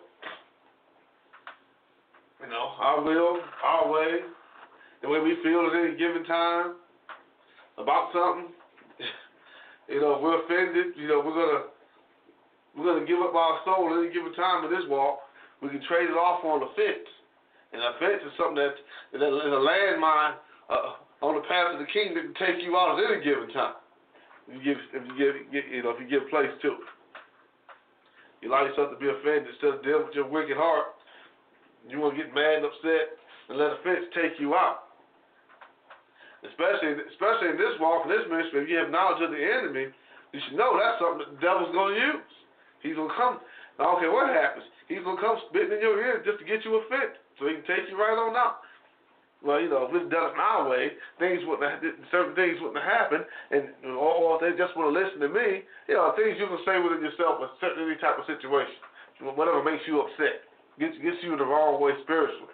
You know, our will, our way, the way we feel at any given time about something. You know, if we're offended, you know, we're gonna give up our soul at any given time in this walk. We can trade it off on a fence. And a fence is something that is a landmine on the path of the king that can take you out at any given time. If you give place to it. You allow yourself to be offended instead of dealing with your wicked heart. You want to get mad and upset and let a fence take you out. Especially in this walk, in this ministry, if you have knowledge of the enemy, you should know that's something that the devil's going to use. He's going to come. I don't care what happens. He's going to come spitting in your ear just to get you offended so he can take you right on out. Well, you know, if we'd done it my way, certain things wouldn't have happened, or if they just want to listen to me, you know, things you can say within yourself in any type of situation, whatever makes you upset, gets you the wrong way spiritually,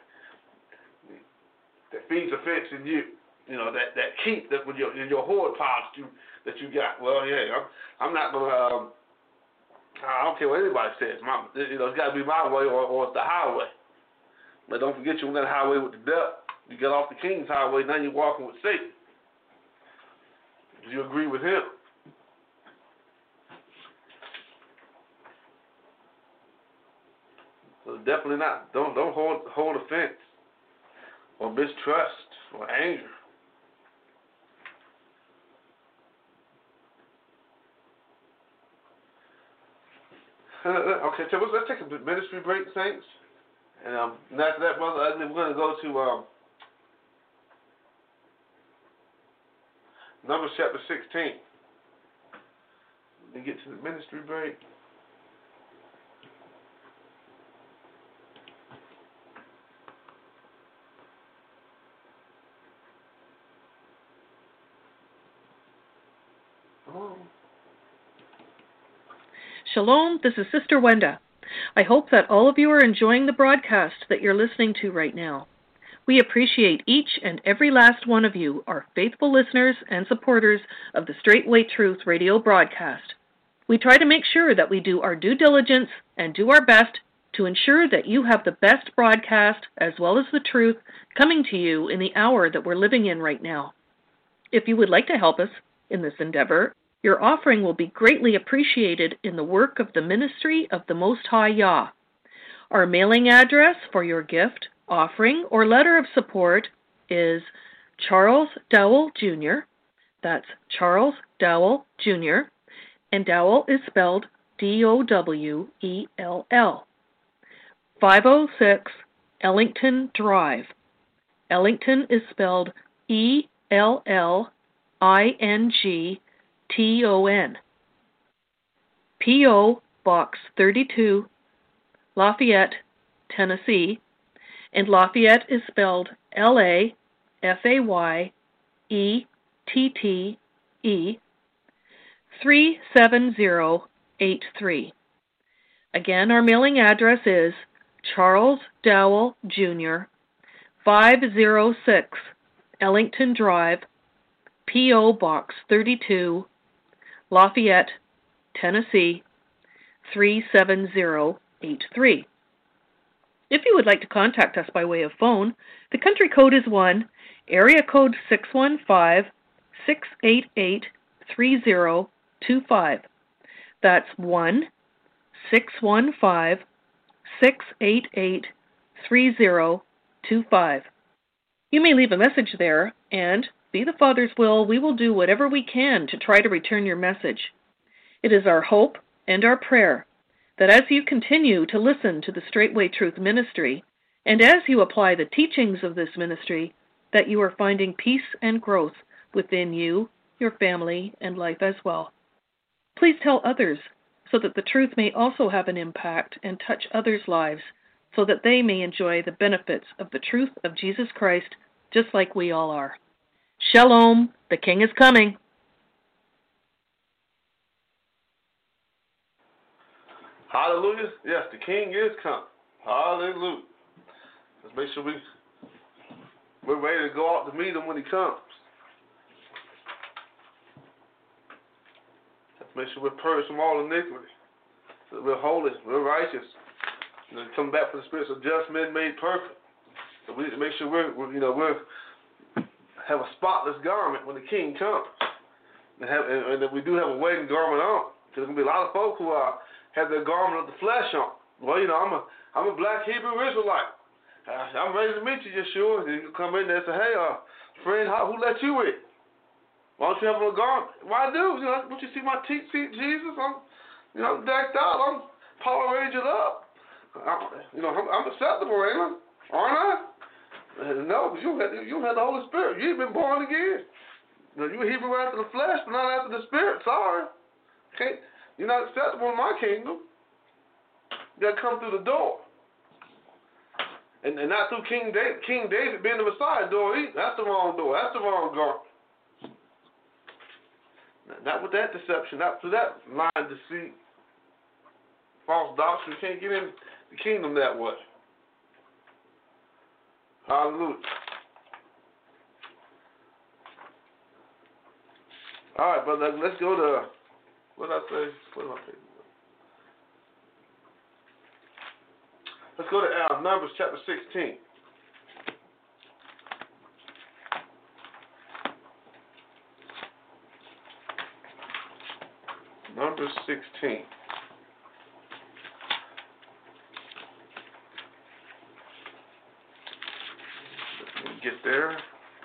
that feeds offense in you, you know, that keep that with in your hoard pile that you got. Well, yeah, I'm not gonna. I don't care what anybody says. It's got to be my way or it's the highway. But don't forget you're on that highway with the devil. You get off the king's highway, now you're walking with Satan. Do you agree with him? So definitely not. Don't hold offense or mistrust or anger. Okay, so let's take a ministry break, saints. And after that, brother, we're going to go to Numbers chapter 16. Let me get to the ministry break. Shalom, this is Sister Wenda. I hope that all of you are enjoying the broadcast that you're listening to right now. We appreciate each and every last one of you, our faithful listeners and supporters of the Straightway Truth radio broadcast. We try to make sure that we do our due diligence and do our best to ensure that you have the best broadcast as well as the truth coming to you in the hour that we're living in right now. If you would like to help us in this endeavor, your offering will be greatly appreciated in the work of the ministry of the Most High Yah. Our mailing address for your gift, offering, or letter of support is Charles Dowell Jr. That's Charles Dowell Jr. And Dowell is spelled Dowell. 506 Ellington Drive. Ellington is spelled Ellington. P.O. Box 32, Lafayette, Tennessee, and Lafayette is spelled Lafayette, 37083. Again, our mailing address is Charles Dowell Jr., 506 Ellington Drive, P.O. Box 32, Lafayette, Tennessee, 37083. If you would like to contact us by way of phone, the country code is 1, area code 615-688-3025. That's 1-615-688-3025. You may leave a message there, and, be the Father's will, we will do whatever we can to try to return your message. It is our hope and our prayer that as you continue to listen to the Straightway Truth Ministry, and as you apply the teachings of this ministry, that you are finding peace and growth within you, your family, and life as well. Please tell others so that the truth may also have an impact and touch others' lives so that they may enjoy the benefits of the truth of Jesus Christ just like we all are. Shalom, the King is coming. Hallelujah. Yes, the King is coming. Hallelujah. Let's make sure we're ready to go out to meet him when he comes. Let's make sure we're purged from all iniquity. That we're holy, we're righteous. And then come back for the spirits of just men made perfect. So we need to make sure we have a spotless garment when the King comes. And that we do have a wedding garment on. Because there's going to be a lot of folk who have their garment of the flesh on. Well, I'm a black Hebrew Israelite. I'm ready to meet you, Yeshua. And you come in there and say, hey, friend, who let you in? Why don't you have a garment? Why do? Don't you see my teeth, Jesus? I'm decked out. I'm Power Rangered up. I'm acceptable, ain't I? Aren't I? No, you had the Holy Spirit. You've been born again. You were Hebrew after the flesh, but not after the Spirit. Sorry. You're not acceptable in my kingdom. You got to come through the door. And not through King David being the Messiah door. That's the wrong door. That's the wrong garment. Not with that deception. Not through that lying, deceit, false doctrine. You can't get in the kingdom that way. Hallelujah. All right, brother, let's go to, what did I say? Let's go to Numbers chapter 16. Numbers 16. Let me get there.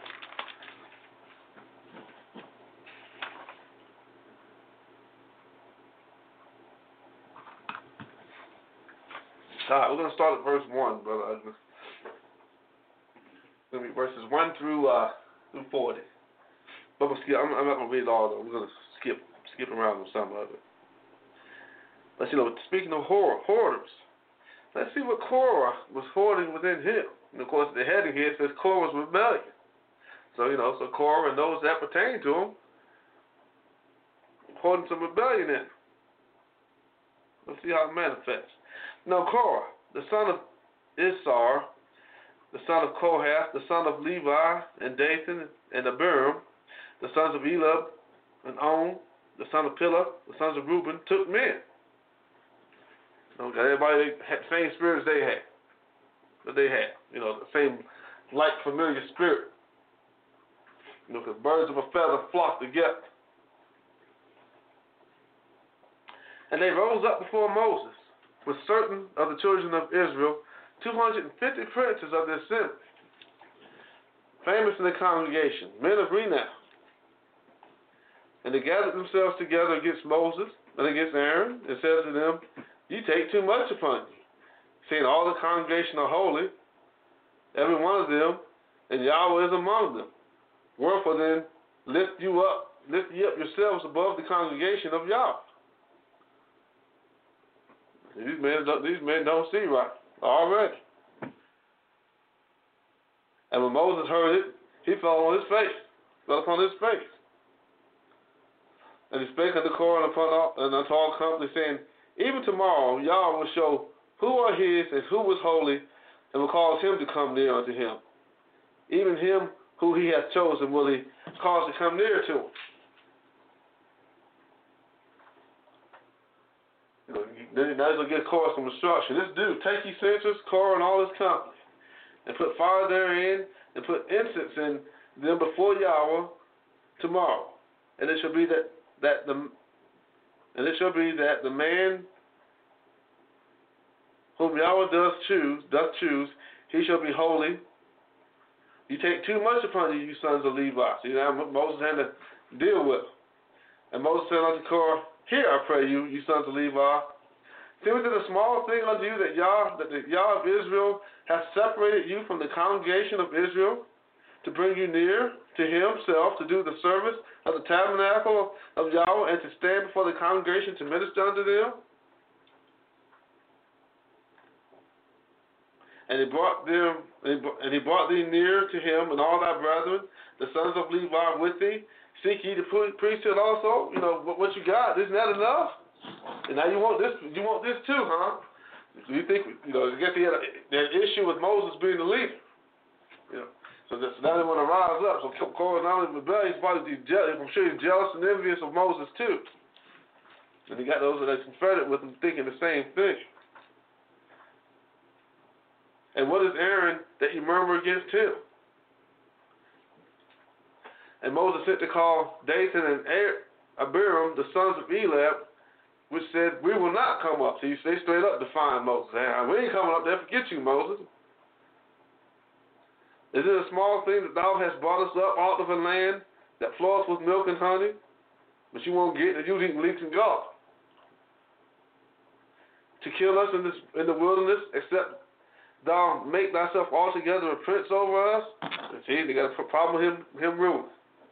All right, we're going to start at verse 1, brother. It's going to be verses 1 through 40. But I'm not going to read it all, though. We're going to skip around on some of it. But, speaking of hoarders, let's see what Korah was hoarding within him. And, of course, the heading here says Korah's rebellion. So, so Korah and those that pertain to him, hoarding some rebellion in him. Let's see how it manifests. Now Korah, the son of Issar, the son of Kohath, the son of Levi, and Dathan, and Abiram, the sons of Elab, and On, the son of Pilah, the sons of Reuben, took men. Okay, everybody had the same spirits they had. The same like familiar spirit. Because birds of a feather flock together. And they rose up before Moses with certain of the children of Israel, 250 princes of the assembly, famous in the congregation, men of renown. And they gathered themselves together against Moses and against Aaron, and said to them, you take too much upon you, seeing all the congregation are holy, every one of them, and Yahweh is among them. Wherefore then, lift ye up yourselves above the congregation of Yahweh. These men don't see right already. And when Moses heard it, he fell upon his face. And he spake unto Korah and unto all company, saying, even tomorrow Yahweh will show who are his and who was holy, and will cause him to come near unto him. Even him who he hath chosen will he cause to come near to him. Then now he's going to give Korah some instruction. This dude, take ye censers, Korah and all his company, and put fire therein, and put incense in them before Yahweh tomorrow. And it shall be that the man whom Yahweh doth choose, he shall be holy. You take too much upon you, you sons of Levi. See, now Moses had to deal with. And Moses said unto Korah, hear, I pray you, you sons of Levi, Seems it a small thing unto you that the Yah of Israel hath separated you from the congregation of Israel to bring you near to himself to do the service of the tabernacle of Yahweh and to stand before the congregation to minister unto them? And he brought thee near to him and all thy brethren, the sons of Levi with thee. Seek ye the priesthood also? You know, what you got? Isn't that enough? And now you want this too, huh? Do you think, I guess he had an issue with Moses being the leader. So now they want to rise up. So Korah not only rebellious, but I'm sure he's jealous and envious of Moses too. And he got those that are confederate with him thinking the same thing. And what is Aaron that you murmur against him? And Moses sent to call Dathan and Abiram, the sons of Eliab, which said, we will not come up. So they straight up defied Moses. We ain't coming up there, forget you, Moses. Is it a small thing that thou hast brought us up out of a land that flows with milk and honey? But you won't get it, you eat leeks and gall. To kill us in the wilderness, except thou make thyself altogether a prince over us? And see, they got a problem with him ruling.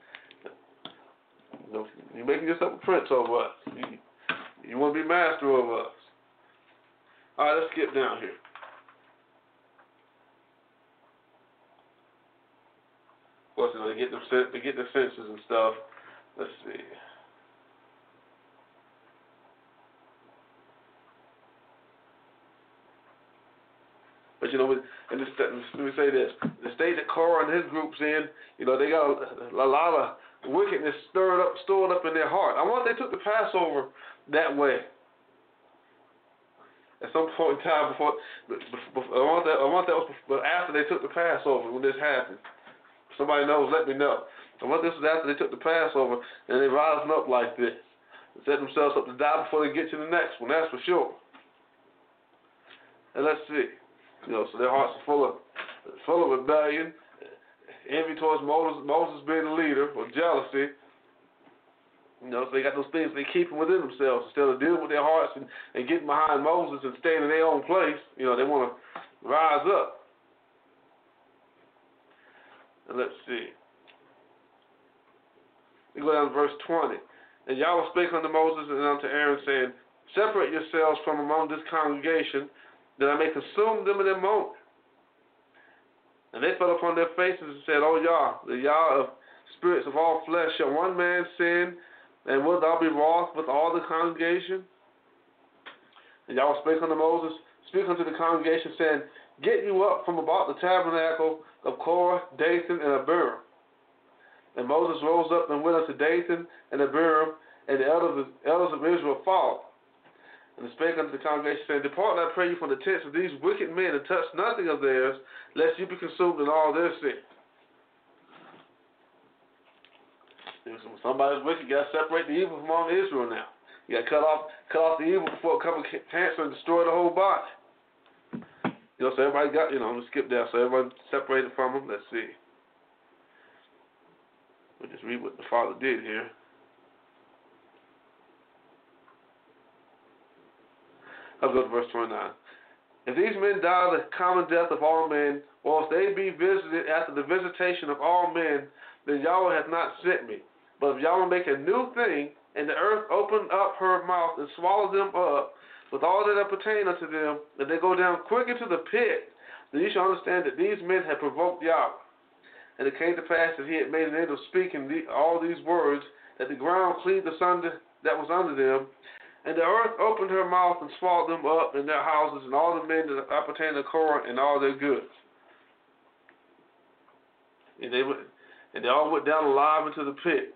You're making yourself a prince over us. You want to be master over us. All right, let's skip down here. Of course, they get the census and stuff. Let's see. But let me say this: the state that Korah and his group's in, they got a lot of wickedness stored up in their heart. I wonder if they took the Passover that way. At some point in time I wonder that was after they took the Passover when this happened. Somebody knows, let me know. I wonder if this was after they took the Passover and they rising up like this and set themselves up to die before they get to the next one. That's for sure. And let's see. So their hearts are full of rebellion, envy towards Moses being the leader, or jealousy. So they got those things they keep within themselves instead of dealing with their hearts and getting behind Moses and staying in their own place. They want to rise up. And let's see. We go down to verse 20. And Yahweh spake unto Moses and unto Aaron, saying, separate yourselves from among this congregation, that I may consume them in a moment. And they fell upon their faces and said, O Yah, the Yah of spirits of all flesh, shall one man sin, and wilt thou be wroth with all the congregation? And Yahweh spake unto Moses, speak unto the congregation, saying, get you up from about the tabernacle of Korah, Dathan, and Abiram. And Moses rose up and went unto Dathan and Abiram, and the elders of Israel followed. And he spake unto the congregation, saying, depart, I pray you, from the tents of these wicked men, and touch nothing of theirs, lest you be consumed in all their sins. When somebody's wicked, you got to separate the evil from among Israel now. You got to cut off the evil before it comes cancer and destroy the whole body. So everybody got, let's skip down. So everybody separated from them. Let's see. We'll just read what the Father did here. I'll go to verse 29. If these men die the common death of all men, or if they be visited after the visitation of all men, then Yahweh hath not sent me. But if Yahweh make a new thing, and the earth open up her mouth and swallow them up, with all that appertain unto them, and they go down quick into the pit, then you shall understand that these men have provoked Yahweh. And it came to pass that he had made an end of speaking all these words, that the ground cleaved asunder that was under them, and the earth opened her mouth and swallowed them up in their houses, and all the men that appertain to Korah, and all their goods. And they all went down alive into the pit.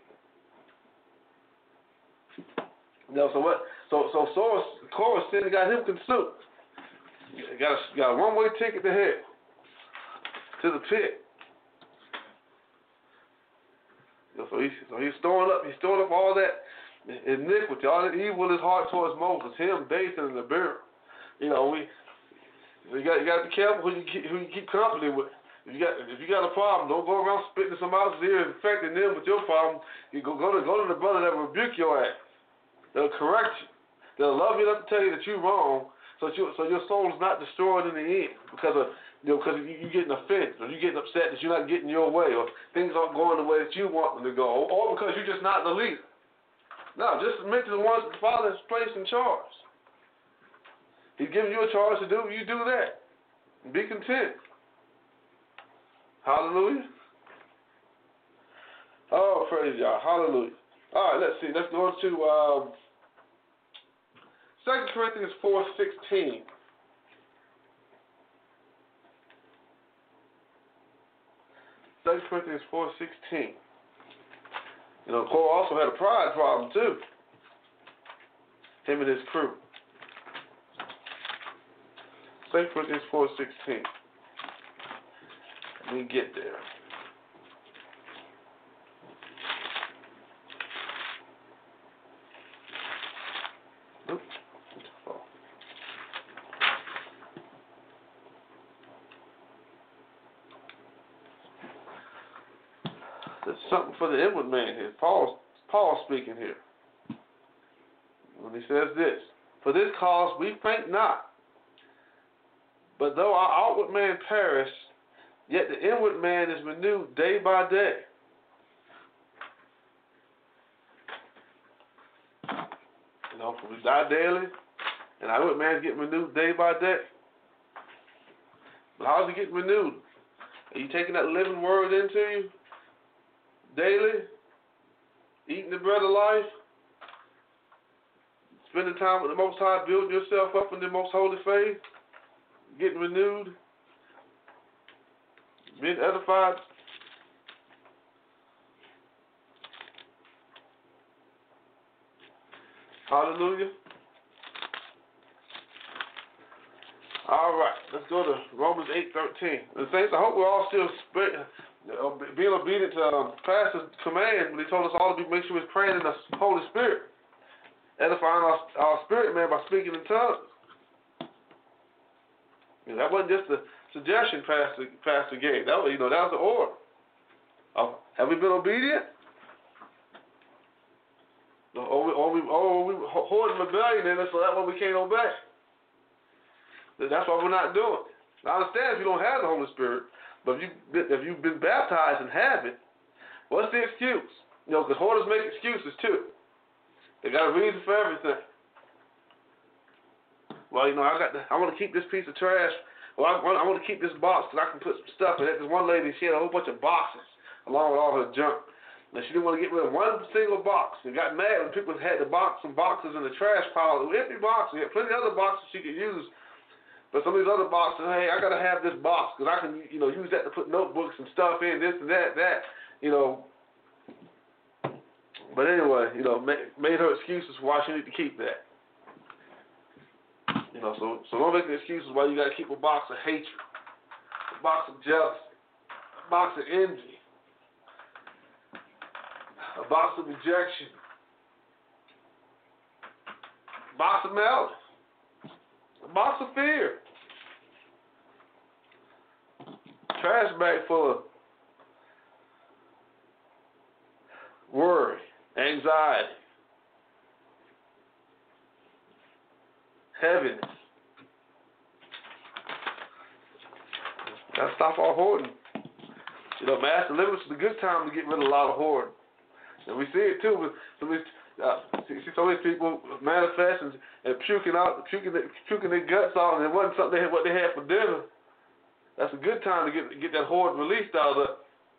So Korah sinned and got him consumed. Got a one-way ticket to hell, to the pit. So he's storing up all that iniquity, all that evil in his heart towards Moses, him, Dathan, and Abiram. You got to be careful who you keep company with. If you got a problem, don't go around spitting in somebody else's ear and infecting them with your problem. You go to the brother that will rebuke your ass. They'll correct you. They'll love you enough to tell you that you're wrong, so your soul is not destroyed in the end because of because you're getting offended or you're getting upset that you're not getting your way or things aren't going the way that you want them to go, or because you're just not the leader. No, just submit to the ones that the Father has placed in charge. He's giving you a charge to do, you do that. And be content. Hallelujah. Oh, praise God. Hallelujah. All right, let's see. Let's go to 2 Corinthians 4:16. 2 Corinthians 4:16. You know, Cole also had a pride problem too. Him and his crew. 2 Corinthians 4:16. Let me get there. Oops. There's something for the inward man here. Paul speaking here. When he says this, for this cause we faint not, but though our outward man perish, yet the inward man is renewed day by day. You know, for we die daily, and our outward man is getting renewed day by day. But how is it getting renewed? Are you taking that living word into you daily? Eating the bread of life? Spending time with the Most High, building yourself up in the most holy faith? Getting renewed? Being edified? Hallelujah. All right, let's go to Romans 8:13. And saints, I hope we're all still being obedient to Pastor's command when he told us all to make sure we're praying in the Holy Spirit, edifying our spirit man by speaking in tongues. You know, that wasn't just a suggestion Pastor gave. That was, that was the order. Have we been obedient? Or we hoarding rebellion in us, so that one we can't obey. That's what we're not doing. I understand if you don't have the Holy Spirit, but if you've been baptized and have it, what's the excuse? Because hoarders make excuses too. They got a reason for everything. Well, I want to keep this piece of trash. Well, I want to keep this box because I can put some stuff in it. There's one lady, she had a whole bunch of boxes along with all her junk. And she didn't want to get rid of one single box. And got mad when people had some boxes in the trash pile. They were empty boxes. She had plenty of other boxes she could use. But some of these other boxes, hey, I got to have this box because I can, use that to put notebooks and stuff in, this and that. But anyway, made her excuses for why she needed to keep that. So don't make excuses why you got to keep a box of hatred, a box of jealousy, a box of envy, a box of rejection, a box of malice, a box of fear, trash bag full of worry, anxiety, heaviness. Gotta stop all hoarding. Mass deliverance is a good time to get rid of a lot of hoarding. And we see it too with some of these people manifest and puking their guts out, and it wasn't something what they had for dinner. That's a good time to get that hoard released out of it.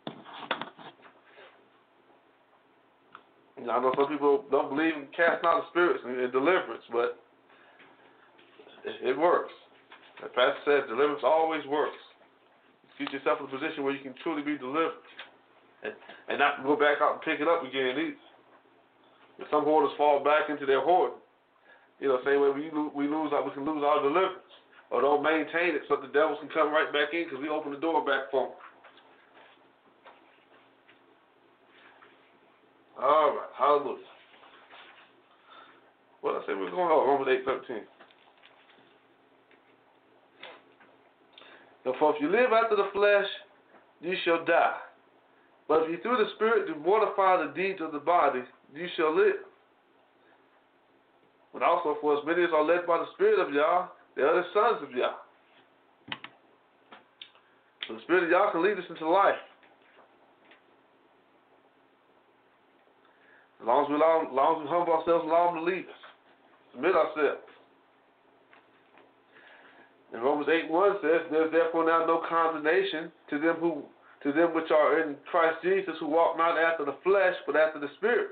I know some people don't believe in casting out the spirits and deliverance, but it works. The pastor says deliverance always works. Get yourself in a position where you can truly be delivered and not go back out and pick it up again either. But some hoarders fall back into their hoarding. Same way we can lose our deliverance, or don't maintain it so the devils can come right back in because we open the door back for them. All right, hallelujah. Well, I say we're going on Romans 8:13. For if you live after the flesh, you shall die. But if you through the Spirit do mortify the deeds of the body, you shall live. But also, for as many as are led by the Spirit of Yah, they are the sons of Yah. So the Spirit of Yah can lead us into life. As long as we humble ourselves and allow Him to lead us. Submit ourselves. And Romans 8:1 says, "There is therefore now no condemnation to them which are in Christ Jesus, who walk not after the flesh, but after the Spirit.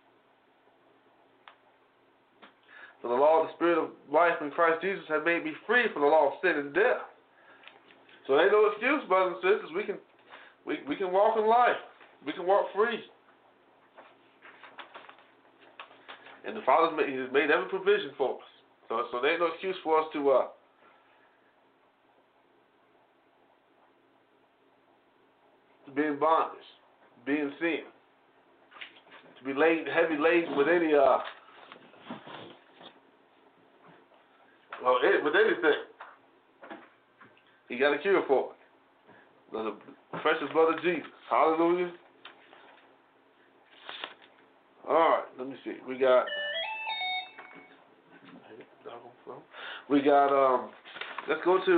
For the law of the Spirit of life in Christ Jesus has made me free from the law of sin and death." So there ain't no excuse, brothers and sisters. We can walk in life. We can walk free. And the Father has made every provision for us. So there ain't no excuse for us to be in bondage, be in sin, to be heavy laden with any with anything. He got a cure for it. The precious blood of Jesus. Hallelujah. All right, let me see. We got. Let's go to.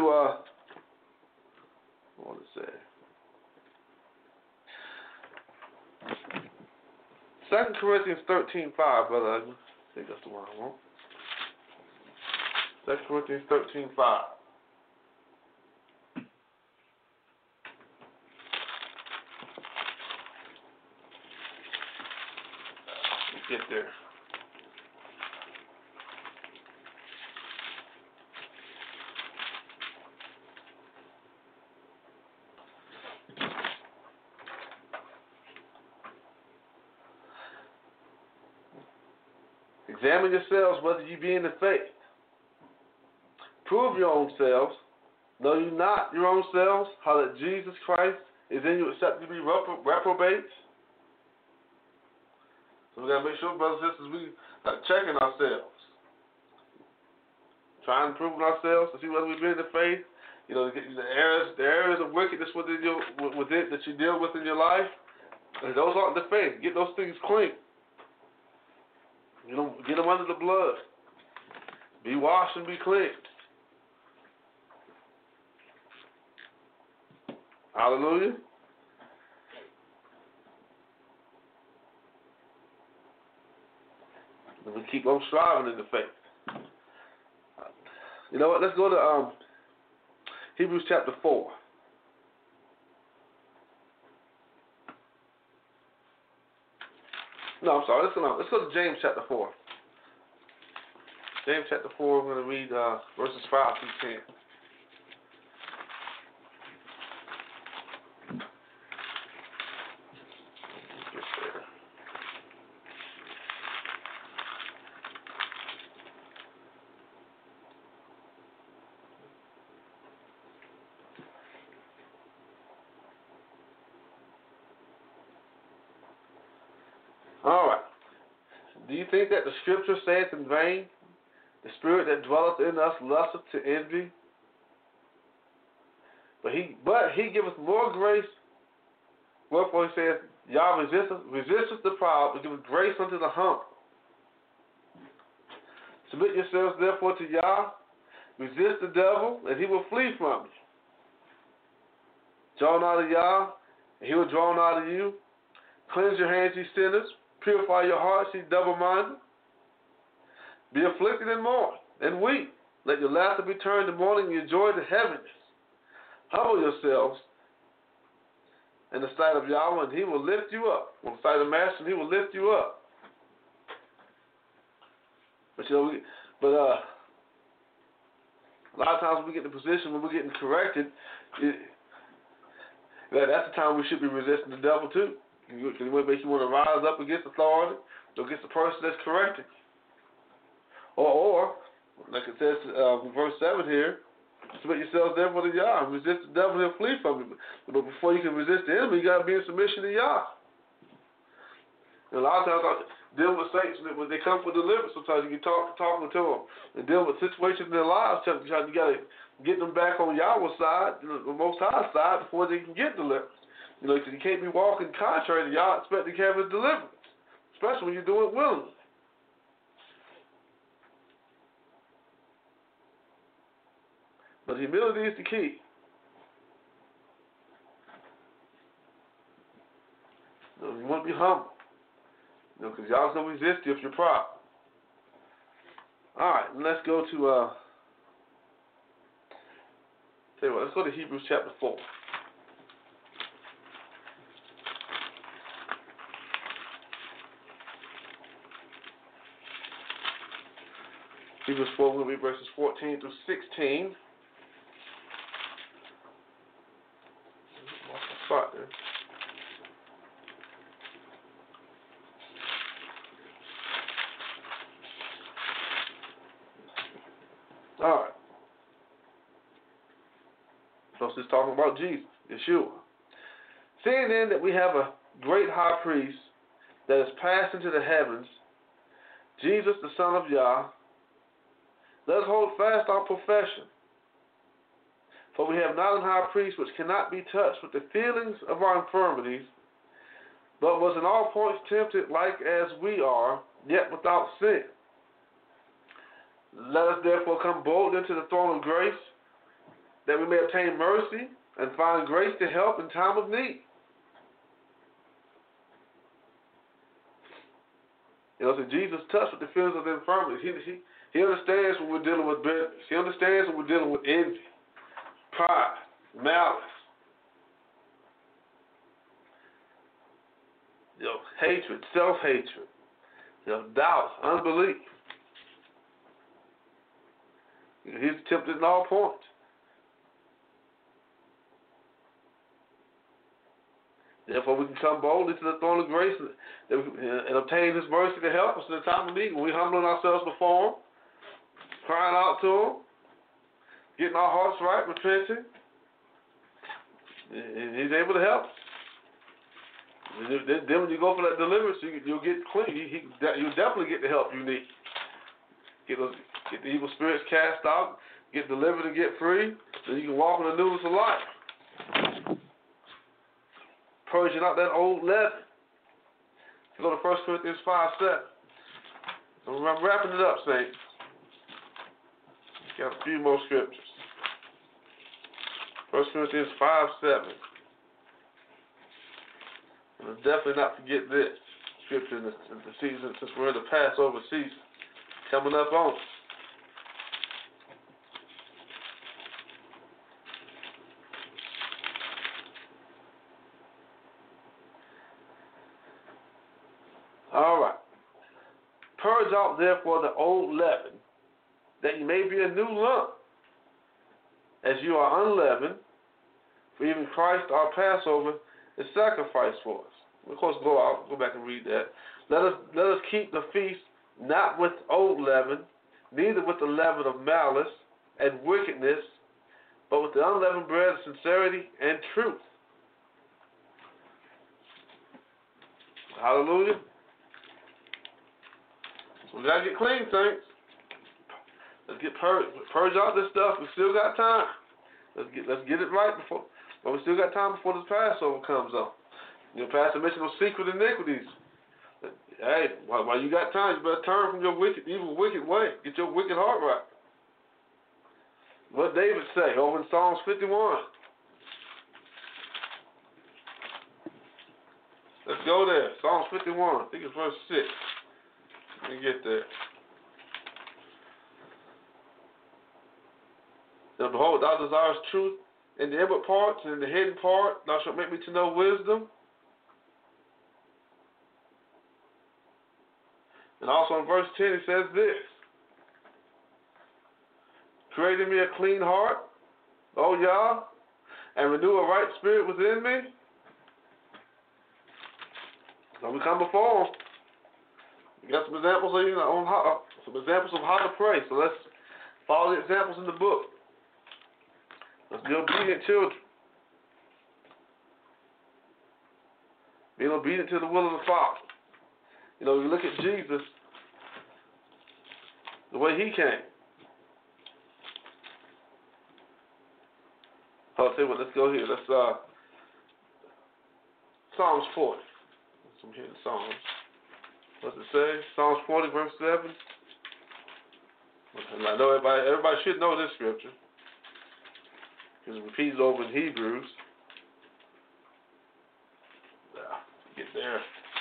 What want to say? 2 Corinthians 13:5, brother. I think that's the one I want. 2 Corinthians 13:5. Let's get there. Examine yourselves whether you be in the faith. Prove your own selves. Know you not your own selves how that Jesus Christ is in you except you be reprobates? So we got to make sure, brothers and sisters, we are checking ourselves. Trying to prove ourselves to see whether we've been in the faith. You know, the areas of wickedness within it that you deal with in your life, and those aren't the faith. Get those things clean. Get them under the blood. Be washed and be cleansed. Hallelujah. And we keep on striving in the faith. You know what? Let's go to Hebrews chapter 4. No, I'm sorry. Let's go to James chapter 4. James chapter 4, I'm going to read verses 5 through 10. All right. Do you think that the scripture saith in vain, the spirit that dwelleth in us lusteth to envy? But he giveth more grace. Wherefore he saith, Yah resisteth the proud, but giveth grace unto the humble. Submit yourselves therefore to Yah. Resist the devil, and he will flee from you. Draw nigh to Yah, and he will draw nigh to you. Cleanse your hands, ye sinners. Purify your hearts, ye double-minded. Be afflicted and mourn, and weep. Let your laughter be turned to mourning, and your joy to heaviness. Humble yourselves in the sight of Yahweh, and he will lift you up. On the sight of the Master, and he will lift you up. But a lot of times we get in a position when we're getting corrected, that's the time we should be resisting the devil too. It make you want to rise up against authority or against the person that's correcting. Or like it says in verse 7 here, submit yourselves therefore to Yah. Resist the devil, he'll flee from you. But before you can resist the enemy, you got to be in submission to Yah. And a lot of times I deal with saints when they come for deliverance. Sometimes you can talking to them and deal with situations in their lives. You got to get them back on Yahweh's side, the Most High side, before they can get deliverance. You know, you can't be walking contrary to Yah expecting to have his deliverance, especially when you do it willingly. But humility is the key. You want to be humble. Because y'all going to resist you if you're proud. All right, let's go to, tell you what, let's go to Hebrews chapter 4. Hebrews 4 will be verses 14 through 16. Lost my spot there. All right. So it's talking about Jesus, Yeshua. Seeing then that we have a great high priest that has passed into the heavens, Jesus the Son of Yah, let us hold fast our profession. For we have not an high priest which cannot be touched with the feelings of our infirmities, but was in all points tempted like as we are, yet without sin. Let us therefore come boldly into the throne of grace, that we may obtain mercy and find grace to help in time of need. You know, so Jesus touched with the feelings of the infirmities. He understands when we're dealing with bitterness. He understands when we're dealing with envy, pride, malice, hatred, self-hatred, doubt, unbelief. He's tempted in all points. Therefore, we can come boldly to the throne of grace and obtain His mercy to help us in the time of need. When we're humbling ourselves before Him, crying out to Him, getting our hearts right, repenting, and He's able to help us. Then when you go for that deliverance, you'll get clean. You'll definitely get the help you need. Get the evil spirits cast out, get delivered and get free, so you can walk in the newness of life. Purging out that old leaven. Go to 1 Corinthians 5:7. I'm wrapping it up, saints. Got a few more scriptures. 1 Corinthians 5:7. And definitely not forget this scripture in the season, since we're in the Passover season coming up on us. All right. Purge out therefore the old leaven, that you may be a new lump, as you are unleavened. For even Christ our Passover is sacrificed for us. Of course, I'll go back and read that. Let us keep the feast not with old leaven, neither with the leaven of malice and wickedness, but with the unleavened bread of sincerity and truth. Hallelujah. We gotta get clean, saints. Let's get purge out this stuff. We still got time. Let's get it right before. But we still got time before this Passover comes up. Pastor mentioned those secret iniquities. Hey, while you got time, you better turn from your evil, wicked way. Get your wicked heart right. What David say over in Psalms 51? Let's go there. Psalms 51. I think it's verse 6. Let me get there. Now behold, thou desirest truth in the inward parts, and in the hidden part thou shalt make me to know wisdom. And also in verse 10 it says this: create in me a clean heart, O Yah, and renew a right spirit within me. So we come before Him. We got some examples of how to pray. So let's follow the examples in the book. Let's be obedient children. Being obedient to the will of the Father. You look at Jesus, the way He came. I'll tell you what, let's go here. Let's Psalms 40. I'm here in Psalms. What's it say? Psalms 40, verse 7. I know everybody should know this scripture. It's repeated over in Hebrews. Get there.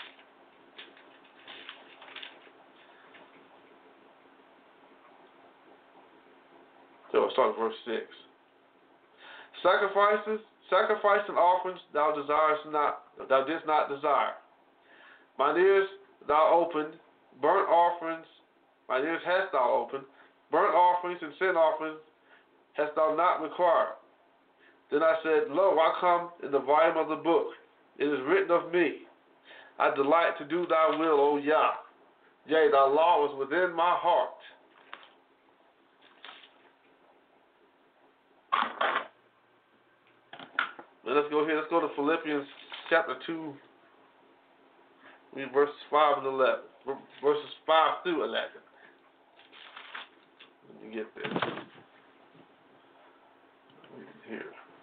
So I'll start at verse 6. Sacrifice and offerings thou didst not desire. Mine ears thou opened, burnt offerings, mine ears hast thou opened, burnt offerings and sin offerings hast thou not required. Then I said, Lo, I come in the volume of the book. It is written of me. I delight to do thy will, O Yah. Yea, thy law is within my heart. Now let's go here. Let's go to Philippians chapter 2, read verses 5 and 11. Verses 5 through 11. Let me get there. Here.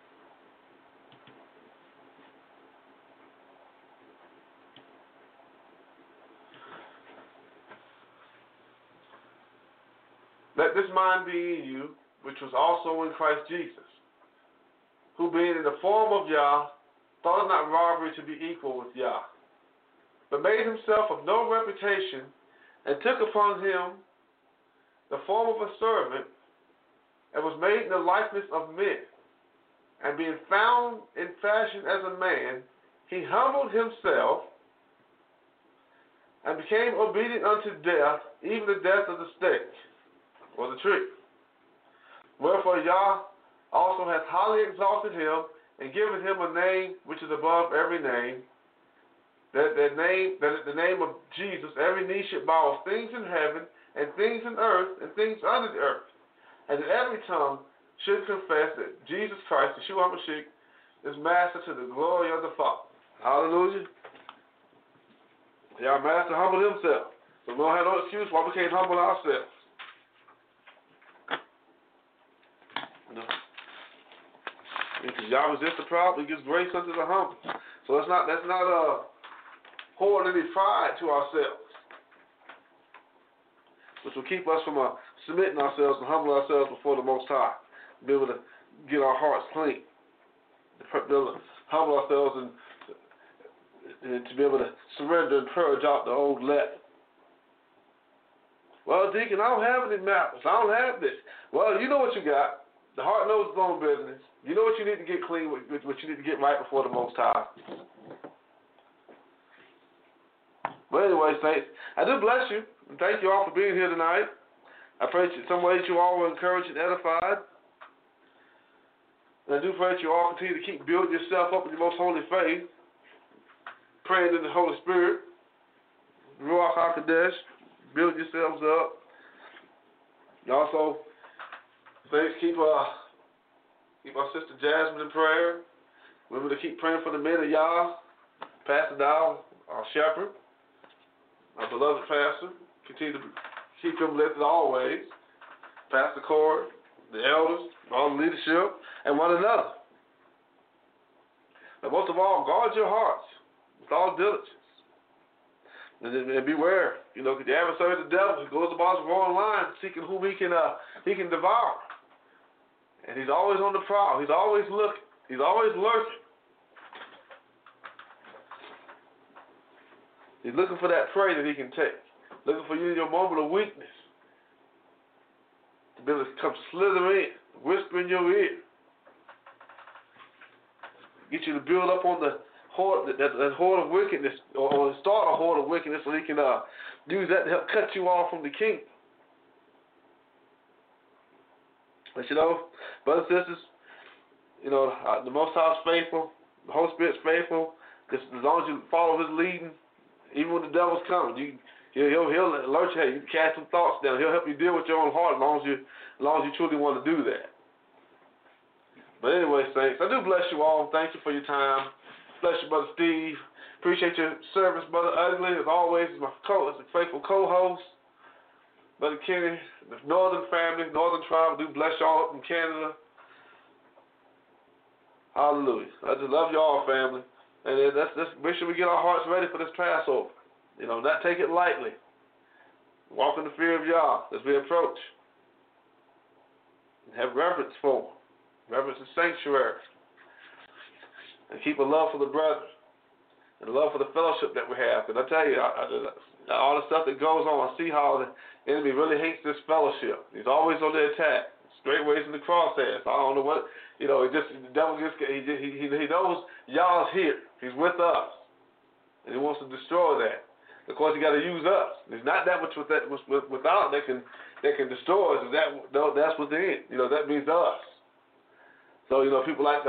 Let this mind be in you, which was also in Christ Jesus, who being in the form of Yah, thought it not robbery to be equal with Yah, but made himself of no reputation, and took upon him the form of a servant, and was made in the likeness of men. And being found in fashion as a man, he humbled himself, and became obedient unto death, even the death of the stake, or the tree. Wherefore Yah also hath highly exalted him, and given him a name which is above every name, that at the name of Jesus every knee should bow of things in heaven, and things in earth, and things under the earth, and that every tongue should confess that Jesus Christ, Yeshua HaMashiach, is Master to the glory of the Father. Hallelujah. Our Master humbled himself. So we don't have no excuse why we can't humble ourselves. No. Because Yah resists the proud, but he gives grace unto the humble. So that's not holding any pride to ourselves, which will keep us from submitting ourselves and humbling ourselves before the Most High. Be able to get our hearts clean. Be able to humble ourselves and to be able to surrender and purge out the old leaven. Well, Deacon, I don't have any matters. I don't have this. Well, you know what you got. The heart knows its own business. You know what you need to get clean, what you need to get right before the Most High. But anyway, saints, I do bless you, and thank you all for being here tonight. I pray that in some ways you all were encouraged and edified. And I do pray that you all continue to keep building yourself up in your most holy faith, praying in the Holy Spirit, Ruach HaKodesh, build yourselves up. And also, saints, keep our sister Jasmine in prayer. Remember to keep praying for the men of Yah, Pastor Dow, our shepherd, our beloved pastor. Continue to keep him lifted always. Pastor Corey, the elders, all the leadership, and one another. But most of all, guard your hearts with all diligence. And beware, because the adversary of the devil goes about the roaring lion, seeking whom he can devour. And he's always on the prowl. He's always looking. He's always lurking. He's looking for that prey that he can take. Looking for you in your moment of weakness. To be able to come slither in, whisper in your ear. Get you to build up on the horde, that horde of wickedness, or start a horde of wickedness so he can use that to help cut you off from the kingdom. But brothers and sisters, the Most High is faithful, the Holy Spirit's faithful. Just as long as you follow his leading, even when the devil's coming, he'll alert you. Hey, you can cast some thoughts down. He'll help you deal with your own heart as long as you truly want to do that. But anyway, saints, I do bless you all. Thank you for your time. Bless you, Brother Steve. Appreciate your service, Brother Ugly. As always, as a faithful co-host. Brother Kenny, the Northern family, Northern tribe, I do bless y'all up in Canada. Hallelujah. I just love y'all, family. And let's make sure we get our hearts ready for this Passover. Not take it lightly. Walk in the fear of Yah as we approach. And have reverence for him. reverence the sanctuary, and keep a love for the brother and a love for the fellowship that we have. Because I tell you, all the stuff that goes on, I see how the enemy really hates this fellowship. He's always on the attack, straight ways in the crosshairs. I don't know what, the devil he knows y'all's here. He's with us, and he wants to destroy that. Of course, he got to use us. There's not that much without that can destroy us. That's within. That means us. So people like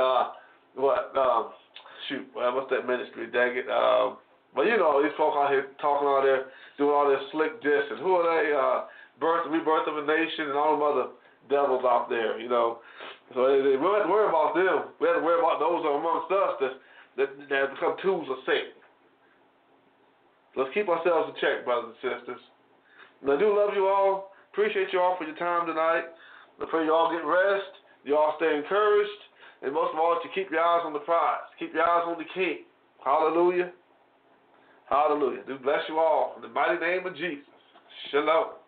what's that ministry? Dang it. But these folk out here talking out there, doing all this slick dissing. Who are they? Rebirth of a Nation and all them other devils out there. So we don't have to worry about them. We have to worry about those amongst us that have become tools of Satan. Let's keep ourselves in check, brothers and sisters. And I do love you all. Appreciate you all for your time tonight. I pray you all get rest. You all stay encouraged. And most of all, that you keep your eyes on the prize. Keep your eyes on the King. Hallelujah. Hallelujah. Do bless you all. In the mighty name of Jesus. Shalom.